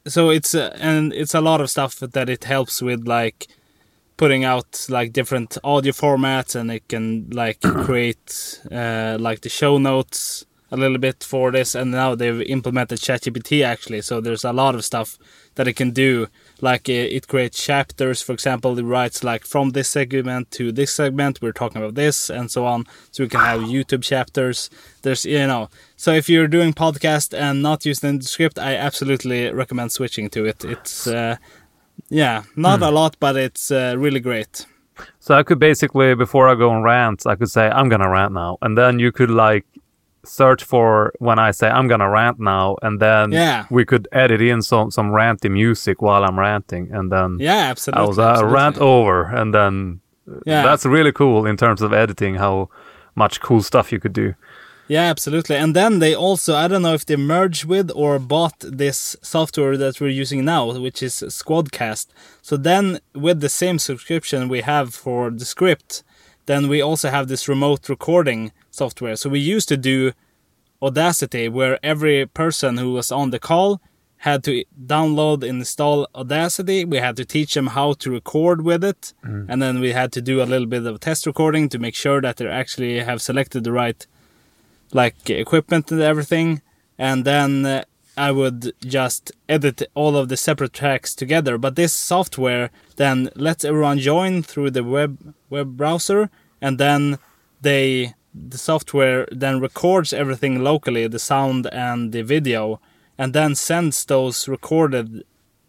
so it's and it's a lot of stuff that it helps with, like putting out like different audio formats, and it can like create like the show notes a little bit for this. And now they've implemented ChatGPT actually, so there's a lot of stuff that it can do. Like it creates chapters, for example. It writes like from this segment to this segment we're talking about this, and so on. So we can have YouTube chapters. There's, you know, so if you're doing podcast and not using the script, I absolutely recommend switching to it. It's not a lot, but it's really great. So I could basically, before I go on rants, I could say I'm gonna rant now, and then you could like search for when I say I'm gonna rant now, and then we could edit in some ranty music while I'm ranting, and then absolutely, I was rant over, and then that's really cool in terms of editing, how much cool stuff you could do. Yeah, absolutely. And then they also, I don't know if they merged with or bought this software that we're using now, which is Squadcast. So then with the same subscription we have for the script, then we also have this remote recording software. So we used to do Audacity, where every person who was on the call had to download and install Audacity. We had to teach them how to record with it. And then we had to do a little bit of test recording to make sure that they actually have selected the right like equipment and everything. And then I would just edit all of the separate tracks together. But this software then lets everyone join through the web browser, and then the software then records everything locally, the sound and the video, and then sends those recorded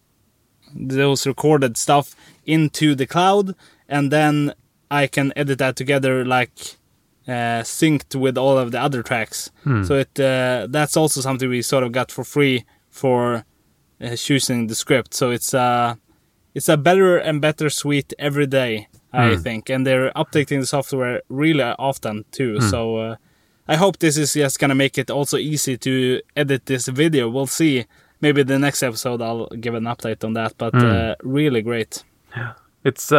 stuff into the cloud, and then I can edit that together like synced with all of the other tracks. So it that's also something we sort of got for free for choosing the script. So it's a better and better suite every day, I think, and they're updating the software really often too. So I hope this is just gonna make it also easy to edit this video. We'll see. Maybe the next episode I'll give an update on that, but really great. It's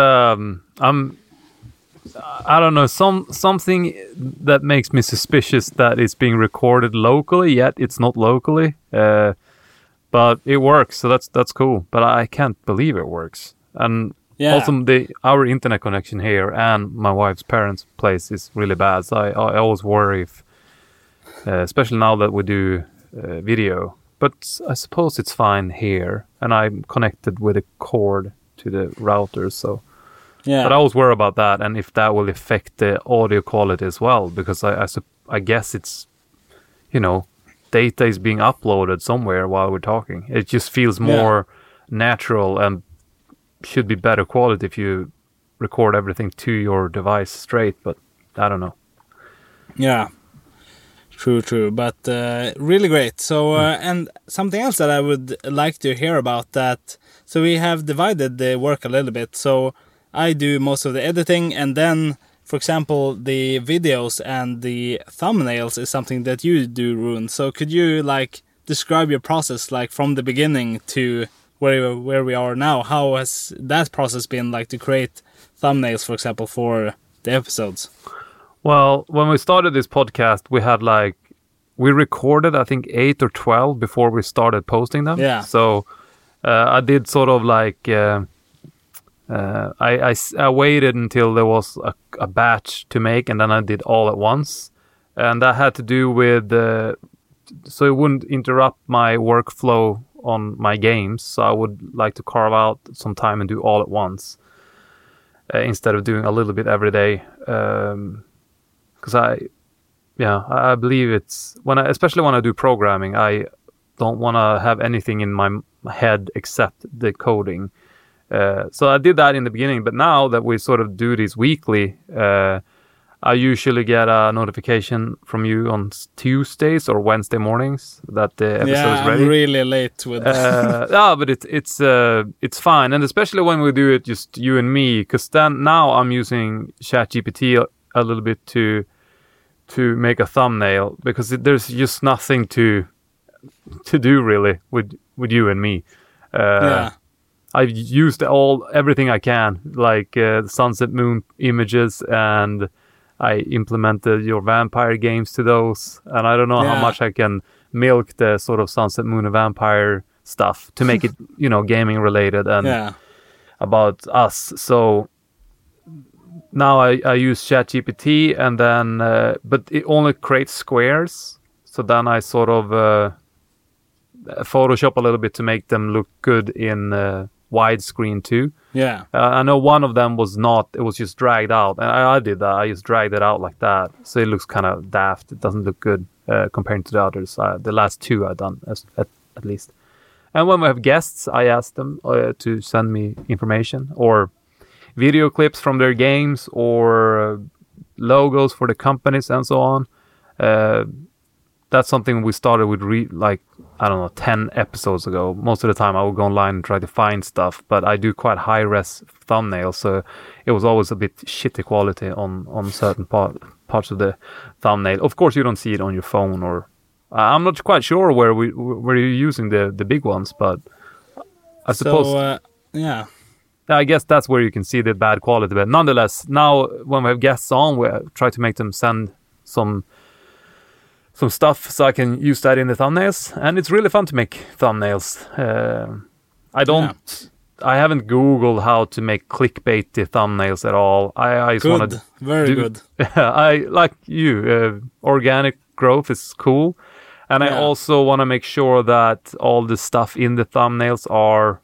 I don't know, something that makes me suspicious that it's being recorded locally, yet it's not locally. But it works, so that's cool. But I can't believe it works. And also our internet connection here and my wife's parents' place is really bad. So I always worry if, especially now that we do video. But I suppose it's fine here, and I'm connected with a cord to the router, so. Yeah. But I always worry about that, and if that will affect the audio quality as well, because I guess it's, you know, data is being uploaded somewhere while we're talking. It just feels more natural and should be better quality if you record everything to your device straight, but I don't know. Yeah, true, but really great. So, and something else that I would like to hear about that, so we have divided the work a little bit, so I do most of the editing, and then, for example, the videos and the thumbnails is something that you do, Rune. So could you like describe your process, like from the beginning to where we are now? How has that process been, like to create thumbnails, for example, for the episodes? Well, when we started this podcast, we recorded, I think, 8 or 12 before we started posting them. Yeah. So I did sort of like... I waited until there was a batch to make, and then I did all at once, and that had to do with so it wouldn't interrupt my workflow on my games. So I would like to carve out some time and do all at once instead of doing a little bit every day, because I believe it's especially when I do programming, I don't want to have anything in my head except the coding. So I did that in the beginning, but now that we sort of do this weekly, I usually get a notification from you on Tuesdays or Wednesday mornings that the episode is ready. I'm really late with that. But it's fine, and especially when we do it just you and me, because then now I'm using ChatGPT a little bit to make a thumbnail, because there's just nothing to do really with you and me. I've used everything I can, like Sunset Moon images, and I implemented your vampire games to those. And I don't know how much I can milk the sort of Sunset Moon and vampire stuff to make it, gaming related and about us. So now I use ChatGPT, and then but it only creates squares. So then I sort of Photoshop a little bit to make them look good in widescreen too. Yeah. I know one of them was not. It was just dragged out, and I did that. I just dragged it out like that, so it looks kind of daft. It doesn't look good compared to the others. The last two I've done at least. And when we have guests, I ask them to send me information or video clips from their games or logos for the companies and so on. That's something we started with 10 episodes ago. Most of the time I would go online and try to find stuff, but I do quite high-res thumbnails, so it was always a bit shitty quality on certain parts of the thumbnail. Of course, you don't see it on your phone, or I'm not quite sure where you're using the big ones, but I suppose... yeah. I guess that's where you can see the bad quality, but nonetheless, now when we have guests on, we try to make them send some stuff so I can use that in the thumbnails, and it's really fun to make thumbnails. I haven't Googled how to make clickbaity thumbnails at all. I just want to very good. I like you. Organic growth is cool, and I also want to make sure that all the stuff in the thumbnails are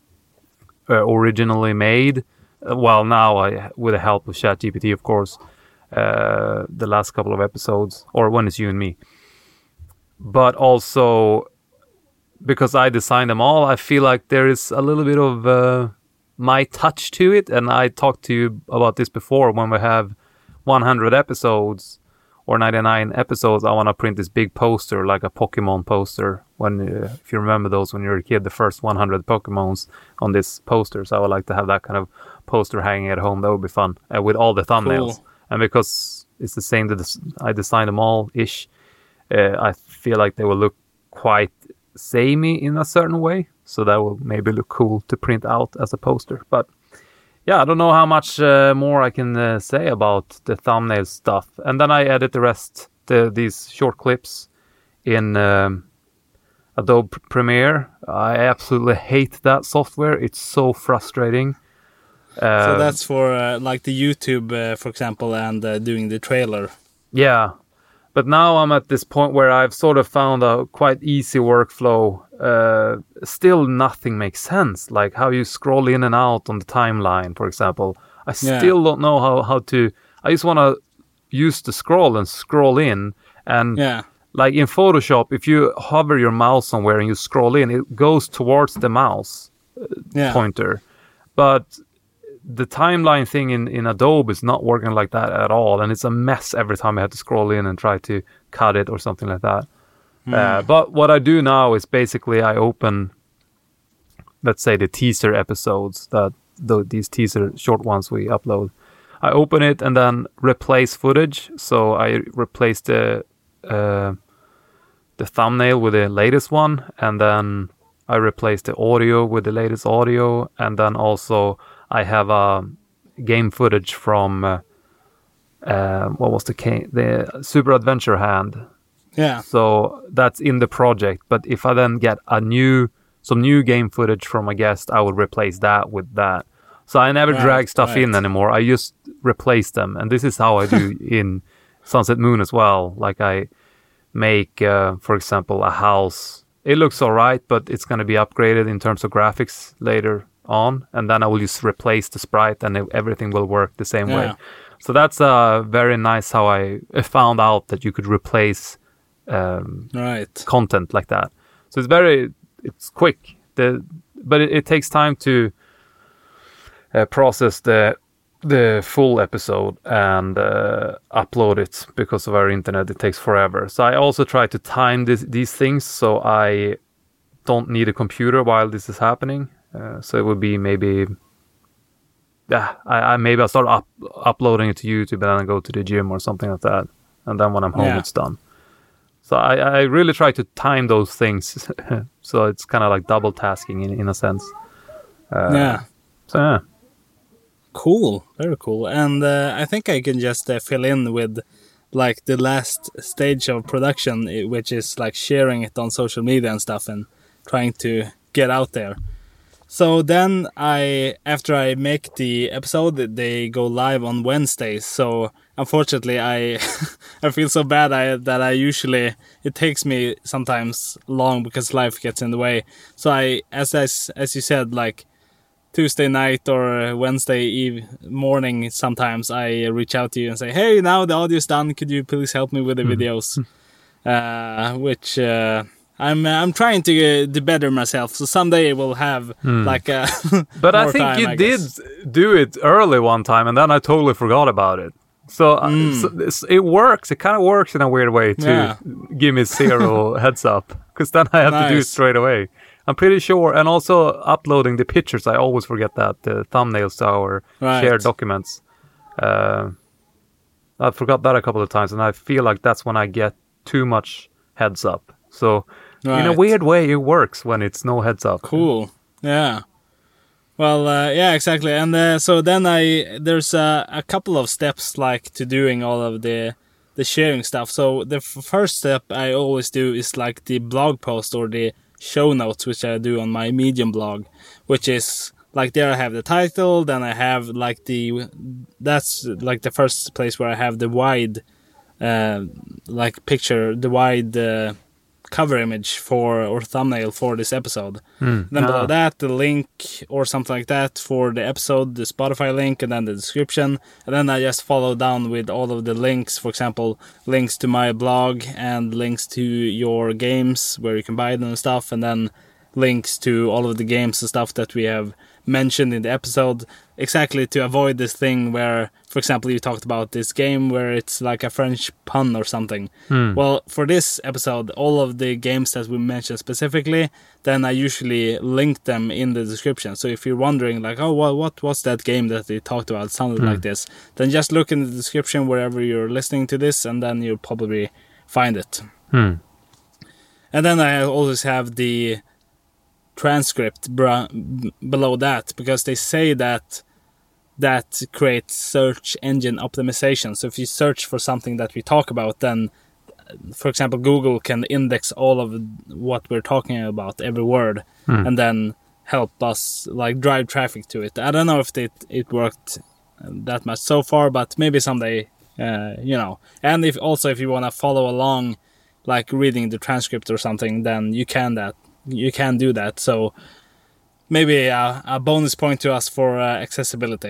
originally made. Well, now with the help of ChatGPT, of course. The last couple of episodes, or when it's you and me, but also because I designed them all, I feel like there is a little bit of my touch to it. And I talked to you about this before. When we have 100 episodes or 99 episodes, I want to print this big poster, like a Pokemon poster. If you remember those when you were a kid, the first 100 Pokemons on this poster. So I would like to have that kind of poster hanging at home. That would be fun with all the thumbnails. Cool. And because it's the same that I designed them all-ish, I feel like they will look quite samey in a certain way. So that will maybe look cool to print out as a poster. But yeah, I don't know how much more I can say about the thumbnail stuff. And then I edit the rest, these short clips in Adobe Premiere. I absolutely hate that software. It's so frustrating. So that's for like the YouTube, for example, and doing the trailer. Yeah, but now I'm at this point where I've sort of found a quite easy workflow. Still nothing makes sense, like how you scroll in and out on the timeline, for example. I still don't know how to... I just want to use the scroll and scroll in. And like in Photoshop, if you hover your mouse somewhere and you scroll in, it goes towards the mouse pointer. But the timeline thing in Adobe is not working like that at all, and it's a mess every time I have to scroll in and try to cut it or something like that. But what I do now is basically I open, let's say, the teaser episodes, these teaser short ones we upload. I open it and then replace footage. So I replace the thumbnail with the latest one, and then I replace the audio with the latest audio, and then also I have game footage from what was the Super Adventure Hand. Yeah. So that's in the project. But if I then get some new game footage from a guest, I would replace that with that. So I never drag stuff in anymore. I just replace them, and this is how I do in Sunset Moon as well. Like I make, for example, a house. It looks all right, but it's going to be upgraded in terms of graphics later on, and then I will just replace the sprite and everything will work the same way. So that's very nice how I found out that you could replace content like that. So it's quick, but it takes time to process the full episode and upload it. Because of our internet, it takes forever. So I also try to time these things so I don't need a computer while this is happening. So it would be maybe, I'll start uploading it to YouTube and then I go to the gym or something like that. And then when I'm home, it's done. So I really try to time those things. So it's kind of like double tasking in a sense. So yeah. Cool. Very cool. And I think I can just fill in with like the last stage of production, which is like sharing it on social media and stuff and trying to get out there. So then after I make the episode, they go live on Wednesdays. So unfortunately, I feel so bad that I usually, it takes me sometimes long because life gets in the way. So as you said, like Tuesday night or Wednesday morning, sometimes I reach out to you and say, hey, now the audio's done. Could you please help me with the videos? Which I'm trying to better myself. So someday we'll have like a But I think you did do it early one time, and then I totally forgot about it. So, so it works. It kind of works in a weird way to give me zero heads up, because then I have to do it straight away. I'm pretty sure. And also uploading the pictures, I always forget that, the thumbnails to our shared documents. I forgot that a couple of times, and I feel like that's when I get too much heads up. So in a weird way, it works when it's no heads up. Cool. Yeah. Well, yeah, exactly. And so then there's a couple of steps like to doing all of the sharing stuff. So the first step I always do is like the blog post or the show notes, which I do on my Medium blog, which is like there I have the title, then I have like that's like the first place where I have the wide like picture, the wide cover image or thumbnail for this episode. Then below that, the link or something like that for the episode, the Spotify link, and then the description. And then I just follow down with all of the links, for example, links to my blog and links to your games where you can buy them and stuff, and then links to all of the games and stuff that we have mentioned in the episode, exactly to avoid this thing where, for example, you talked about this game where it's like a French pun or something. Well, for this episode, all of the games that we mentioned specifically, then I usually link them in the description. So if you're wondering like, oh, well, what was that game that they talked about? It sounded like this. Then just look in the description wherever you're listening to this, and then you'll probably find it. And then I always have the transcript below that, because they say that creates search engine optimization. So if you search for something that we talk about, then for example Google can index all of what we're talking about, every word, and then help us like drive traffic to it. I don't know if it worked that much so far, but maybe someday, you know. And if you want to follow along, like reading the transcript or something, then you can do that. So maybe a bonus point to us for accessibility.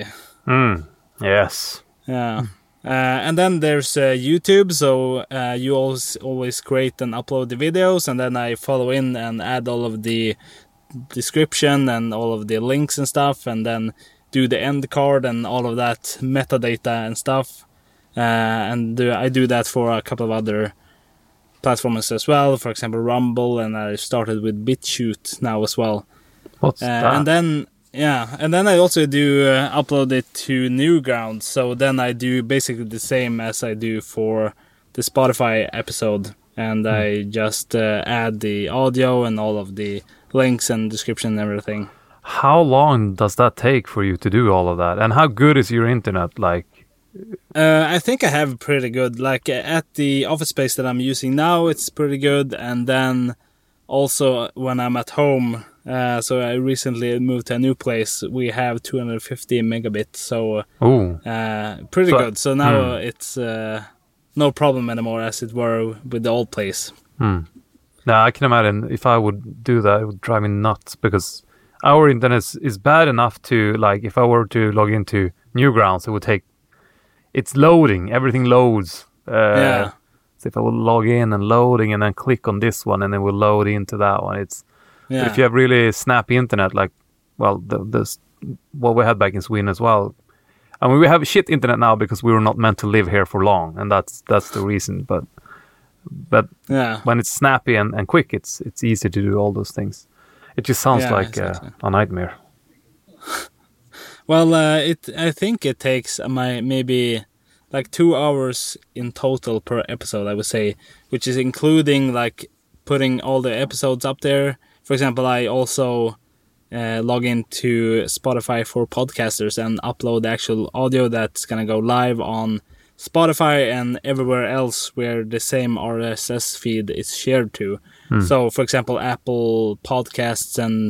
Yes. Yeah. And then there's YouTube. So you always create and upload the videos, and then I follow in and add all of the description and all of the links and stuff, and then do the end card and all of that metadata and stuff. And I do that for a couple of other platforms as well, for example Rumble, and I started with BitChute now as well. What's that? And then I also do upload it to Newgrounds. So then I do basically the same as I do for the Spotify episode, and I just add the audio and all of the links and description and everything. How long does that take for you to do all of that? And how good is your internet? Like, I think I have pretty good. Like at the office space that I'm using now, it's pretty good. And then also when I'm at home, so I recently moved to a new place, we have 250 megabits. So pretty good. So now it's no problem anymore as it were with the old place. Now I can imagine if I would do that, it would drive me nuts, because our internet is bad enough to, like, if I were to log into Newgrounds, it would take. It's loading. Everything loads. So if I would log in and loading and then click on this one and it will load into that one. But if you have really snappy internet, like, well, what we had back in Sweden as well. I mean, we have shit internet now because we were not meant to live here for long, and that's the reason. But when it's snappy and quick, it's easy to do all those things. It just sounds like a nightmare. Well, I think it takes maybe like 2 hours in total per episode, I would say, which is including like putting all the episodes up there. For example, I also log into Spotify for podcasters and upload the actual audio that's going to go live on Spotify and everywhere else where the same RSS feed is shared to. So, for example, Apple Podcasts and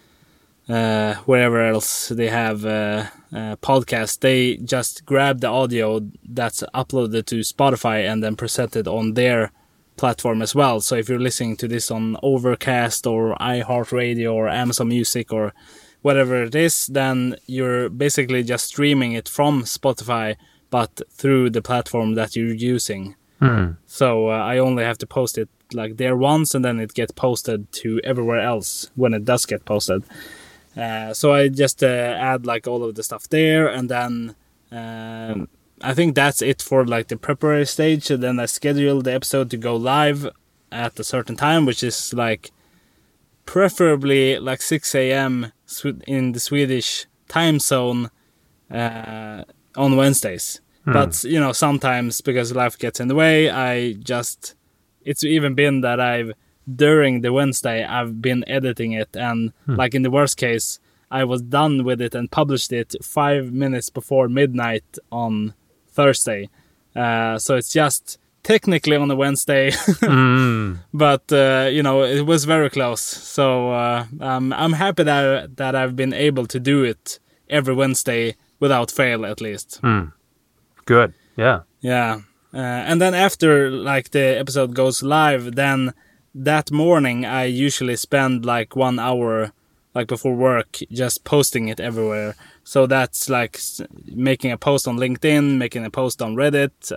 wherever else they have podcasts, they just grab the audio that's uploaded to Spotify and then present it on their platform as well. So if you're listening to this on Overcast or iHeartRadio or Amazon Music or whatever it is, then you're basically just streaming it from Spotify, but through the platform that you're using. So I only have to post it like there once, and then it gets posted to everywhere else when it does get posted. So I just add like all of the stuff there, and then I think that's it for like the preparatory stage. And then I schedule the episode to go live at a certain time, which is like preferably like 6 a.m. in the Swedish time zone on Wednesdays. But, you know, sometimes because life gets in the way, it's even been that during the Wednesday, I've been editing it. And like in the worst case, I was done with it and published it 5 minutes before midnight on Thursday. So it's just technically on a Wednesday, but, you know, it was very close. So I'm happy that I've been able to do it every Wednesday without fail, at least. Good. Yeah. Yeah. And then after like the episode goes live, then that morning I usually spend like 1 hour like before work just posting it everywhere. So that's like making a post on LinkedIn, making a post on Reddit,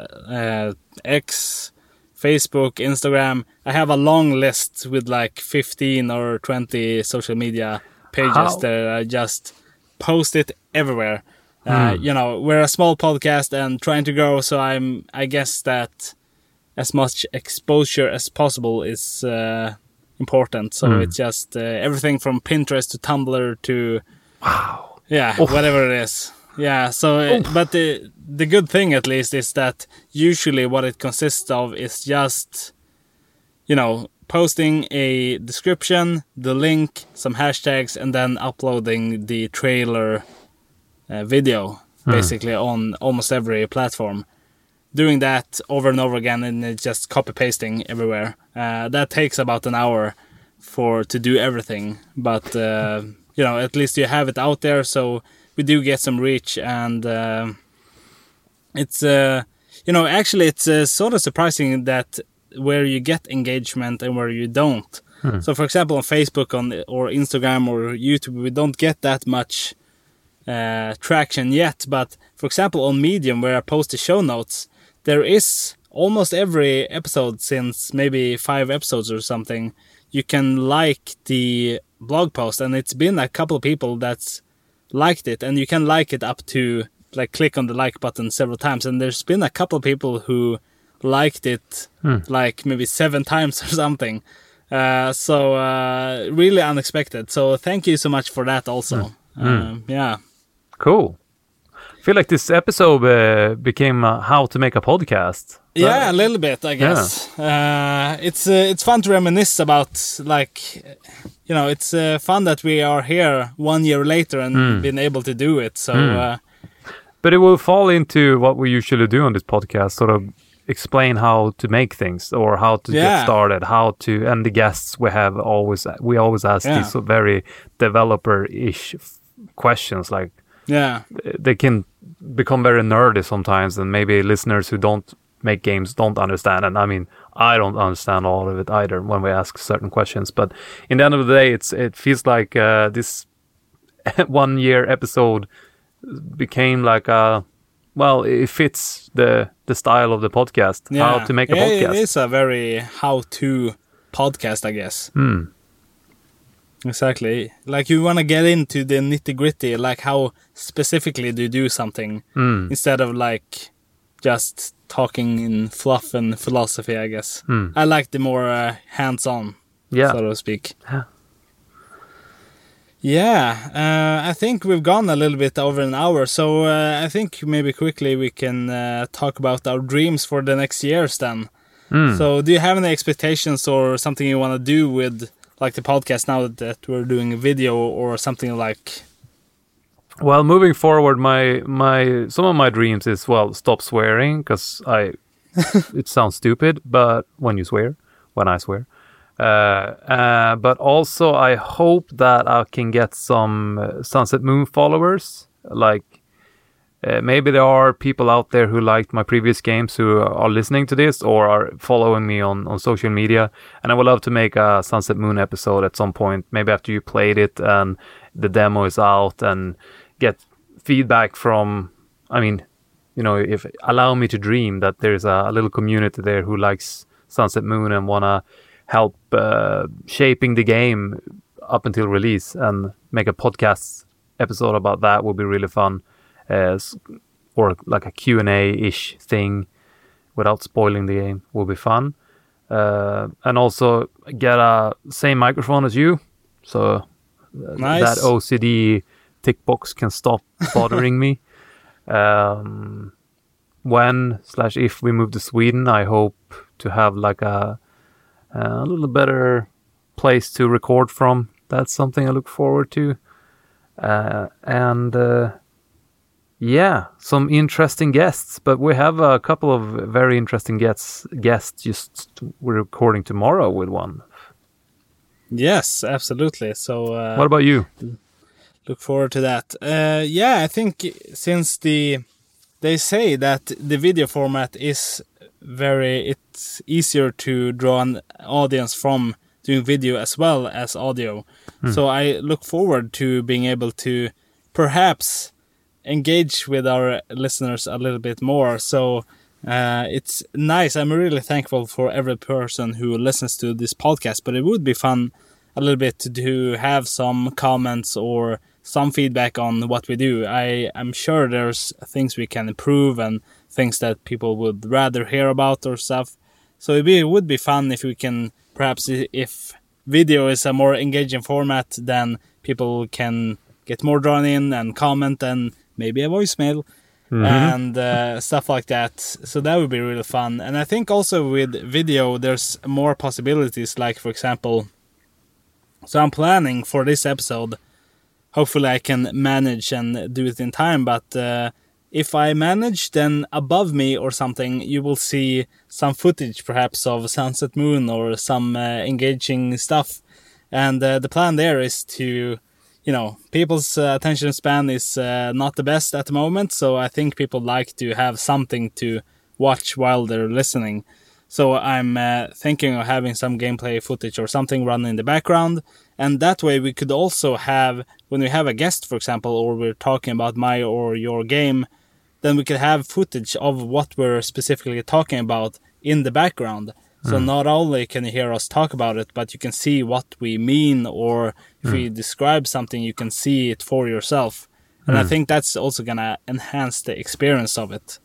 X, Facebook, Instagram. I have a long list with like 15 or 20 social media pages that I just post it everywhere. You know, we're a small podcast and trying to grow, so I guess that as much exposure as possible is important. So it's just everything from Pinterest to Tumblr to whatever it is. Yeah. So, but the good thing at least is that usually what it consists of is just, you know, posting a description, the link, some hashtags, and then uploading the trailer video basically on almost every platform. Doing that over and over again, and it's just copy pasting everywhere. That takes about an hour to do everything, but you know, at least you have it out there, so we do get some reach. And it's you know, actually it's sort of surprising that where you get engagement and where you don't. So for example, on Facebook or Instagram or YouTube, we don't get that much traction yet, but for example on Medium, where I post the show notes, there is almost every episode since maybe 5 episodes or something, you can like the blog post, and it's been a couple of people that's liked it, and you can like it up to like click on the like button several times, and there's been a couple of people who liked it like maybe 7 times or something. So really unexpected, so thank you so much for that also. Yeah. Cool. I feel like this episode became how to make a podcast. Yeah, a little bit, I guess. Yeah. It's fun to reminisce about, like, you know, it's fun that we are here 1 year later and been able to do it. So, but it will fall into what we usually do on this podcast, sort of explain how to make things or how to get started, and the guests we always ask these very developer-ish questions, like. Yeah, they can become very nerdy sometimes, and maybe listeners who don't make games don't understand. And I mean, I don't understand all of it either when we ask certain questions. But in the end of the day, it feels like this 1 year episode became like it fits the style of the podcast. Yeah. How to make a podcast. It is a very how-to podcast, I guess. Exactly. Like you want to get into the nitty-gritty, like how specifically do you do something instead of like just talking in fluff and philosophy, I guess. I like the more hands-on, so to speak. I think we've gone a little bit over an hour, so I think maybe quickly we can talk about our dreams for the next years then. So do you have any expectations or something you want to do with like the podcast now that we're doing a video or something like? Well, moving forward, some of my dreams is, stop swearing, because it sounds stupid, but when I swear, But also, I hope that I can get some Sunset Moon followers. Like, maybe there are people out there who liked my previous games who are listening to this or are following me on social media. And I would love to make a Sunset Moon episode at some point, maybe after you played it and the demo is out, and get feedback from, I mean, if allow me to dream that there's a little community there who likes Sunset Moon and want to help shaping the game up until release, and make a podcast episode about that would be really fun. Or like a Q&A-ish thing without spoiling the game will be fun. And also get a same microphone as you, so Nice. that OCD tick box can stop bothering me. When/if we move to Sweden, I hope to have like a little better place to record from. That's something I look forward to. Yeah, some interesting guests, but we have a couple of very interesting guests. We're recording tomorrow with one. Yes, absolutely. So What about you? look forward to that. I think since they say that the video format is it's easier to draw an audience from doing video as well as audio. So I look forward to being able to perhaps engage with our listeners a little bit more. So it's nice. I'm really thankful for every person who listens to this podcast, but it would be fun a little bit to have some comments or some feedback on what we do. I'm sure there's things we can improve and things that people would rather hear about or stuff. So it would be fun if we can, perhaps if video is a more engaging format, then people can get more drawn in and comment and maybe a voicemail and stuff like that. So that would be really fun. And I think also with video, there's more possibilities. Like, for example, so I'm planning for this episode, hopefully I can manage and do it in time. But if I manage, then above me or something, you will see some footage perhaps of Sunset Moon or some engaging stuff. And the plan there is to, people's attention span is not the best at the moment. So I think people like to have something to watch while they're listening. So I'm thinking of having some gameplay footage or something run in the background. And that way we could also have, when we have a guest, for example, or we're talking about my or your game, then we could have footage of what we're specifically talking about in the background. So not only can you hear us talk about it, but you can see what we mean, or if we describe something, you can see it for yourself. And I think that's also going to enhance the experience of it.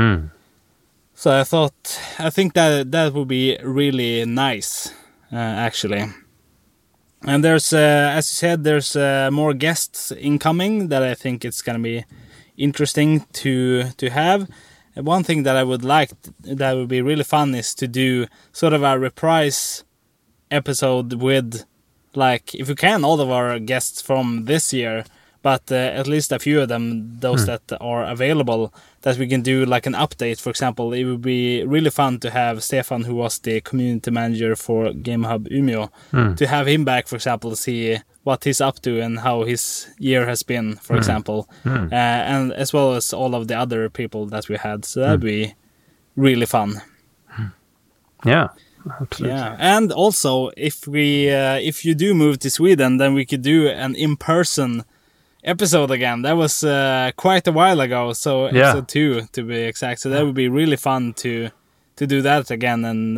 So I think that would be really nice, actually. And there's, as you said, there's more guests incoming that I think it's going to be interesting to have. And one thing that I would like, that would be really fun, is to do sort of a reprise episode with, like, if we can, all of our guests from this year, but at least a few of them, those that are available, that we can do like an update. For example, it would be really fun to have Stefan, who was the community manager for GameHub Umeå, to have him back, for example, to see what he's up to and how his year has been, for example, and as well as all of the other people that we had. So that'd be really fun. Yeah, absolutely. Yeah, and also if you do move to Sweden, then we could do an in-person episode again. That was quite a while ago, so episode 2 to be exact. So that would be really fun to do that again, and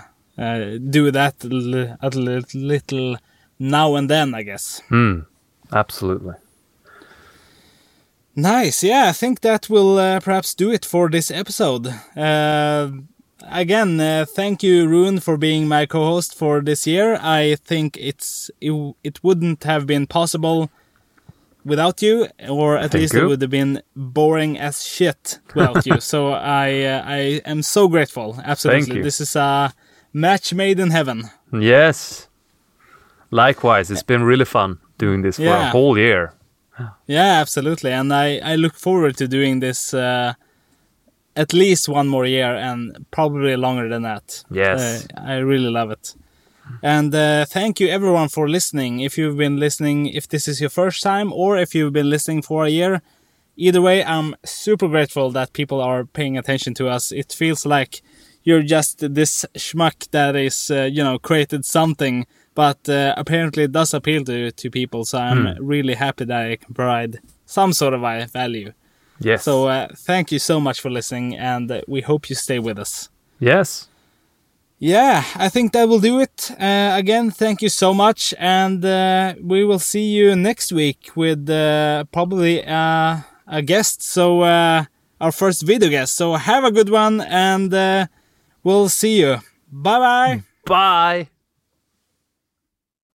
do that a little now and then, I guess. Absolutely. Nice. Yeah, I think that will perhaps do it for this episode. Again, thank you, Rune, for being my co-host for this year. I think it wouldn't have been possible without you, or at least it would have been boring as shit without you. So I am so grateful. Absolutely. Thank you. This is a match made in heaven. Yes. Likewise, it's been really fun doing this for a whole year. Yeah, absolutely. And I look forward to doing this at least one more year, and probably longer than that. Yes. I really love it. And thank you everyone for listening. If you've been listening, if this is your first time, or if you've been listening for a year, either way, I'm super grateful that people are paying attention to us. It feels like you're just this schmuck that is, created something, but apparently it does appeal to people. So I'm really happy that I can provide some sort of value. Yes. So thank you so much for listening, and we hope you stay with us. Yes. Yeah, I think that will do it. Again, thank you so much, and we will see you next week with probably a guest. So our first video guest. So have a good one, and we'll see you. Bye-bye. Bye.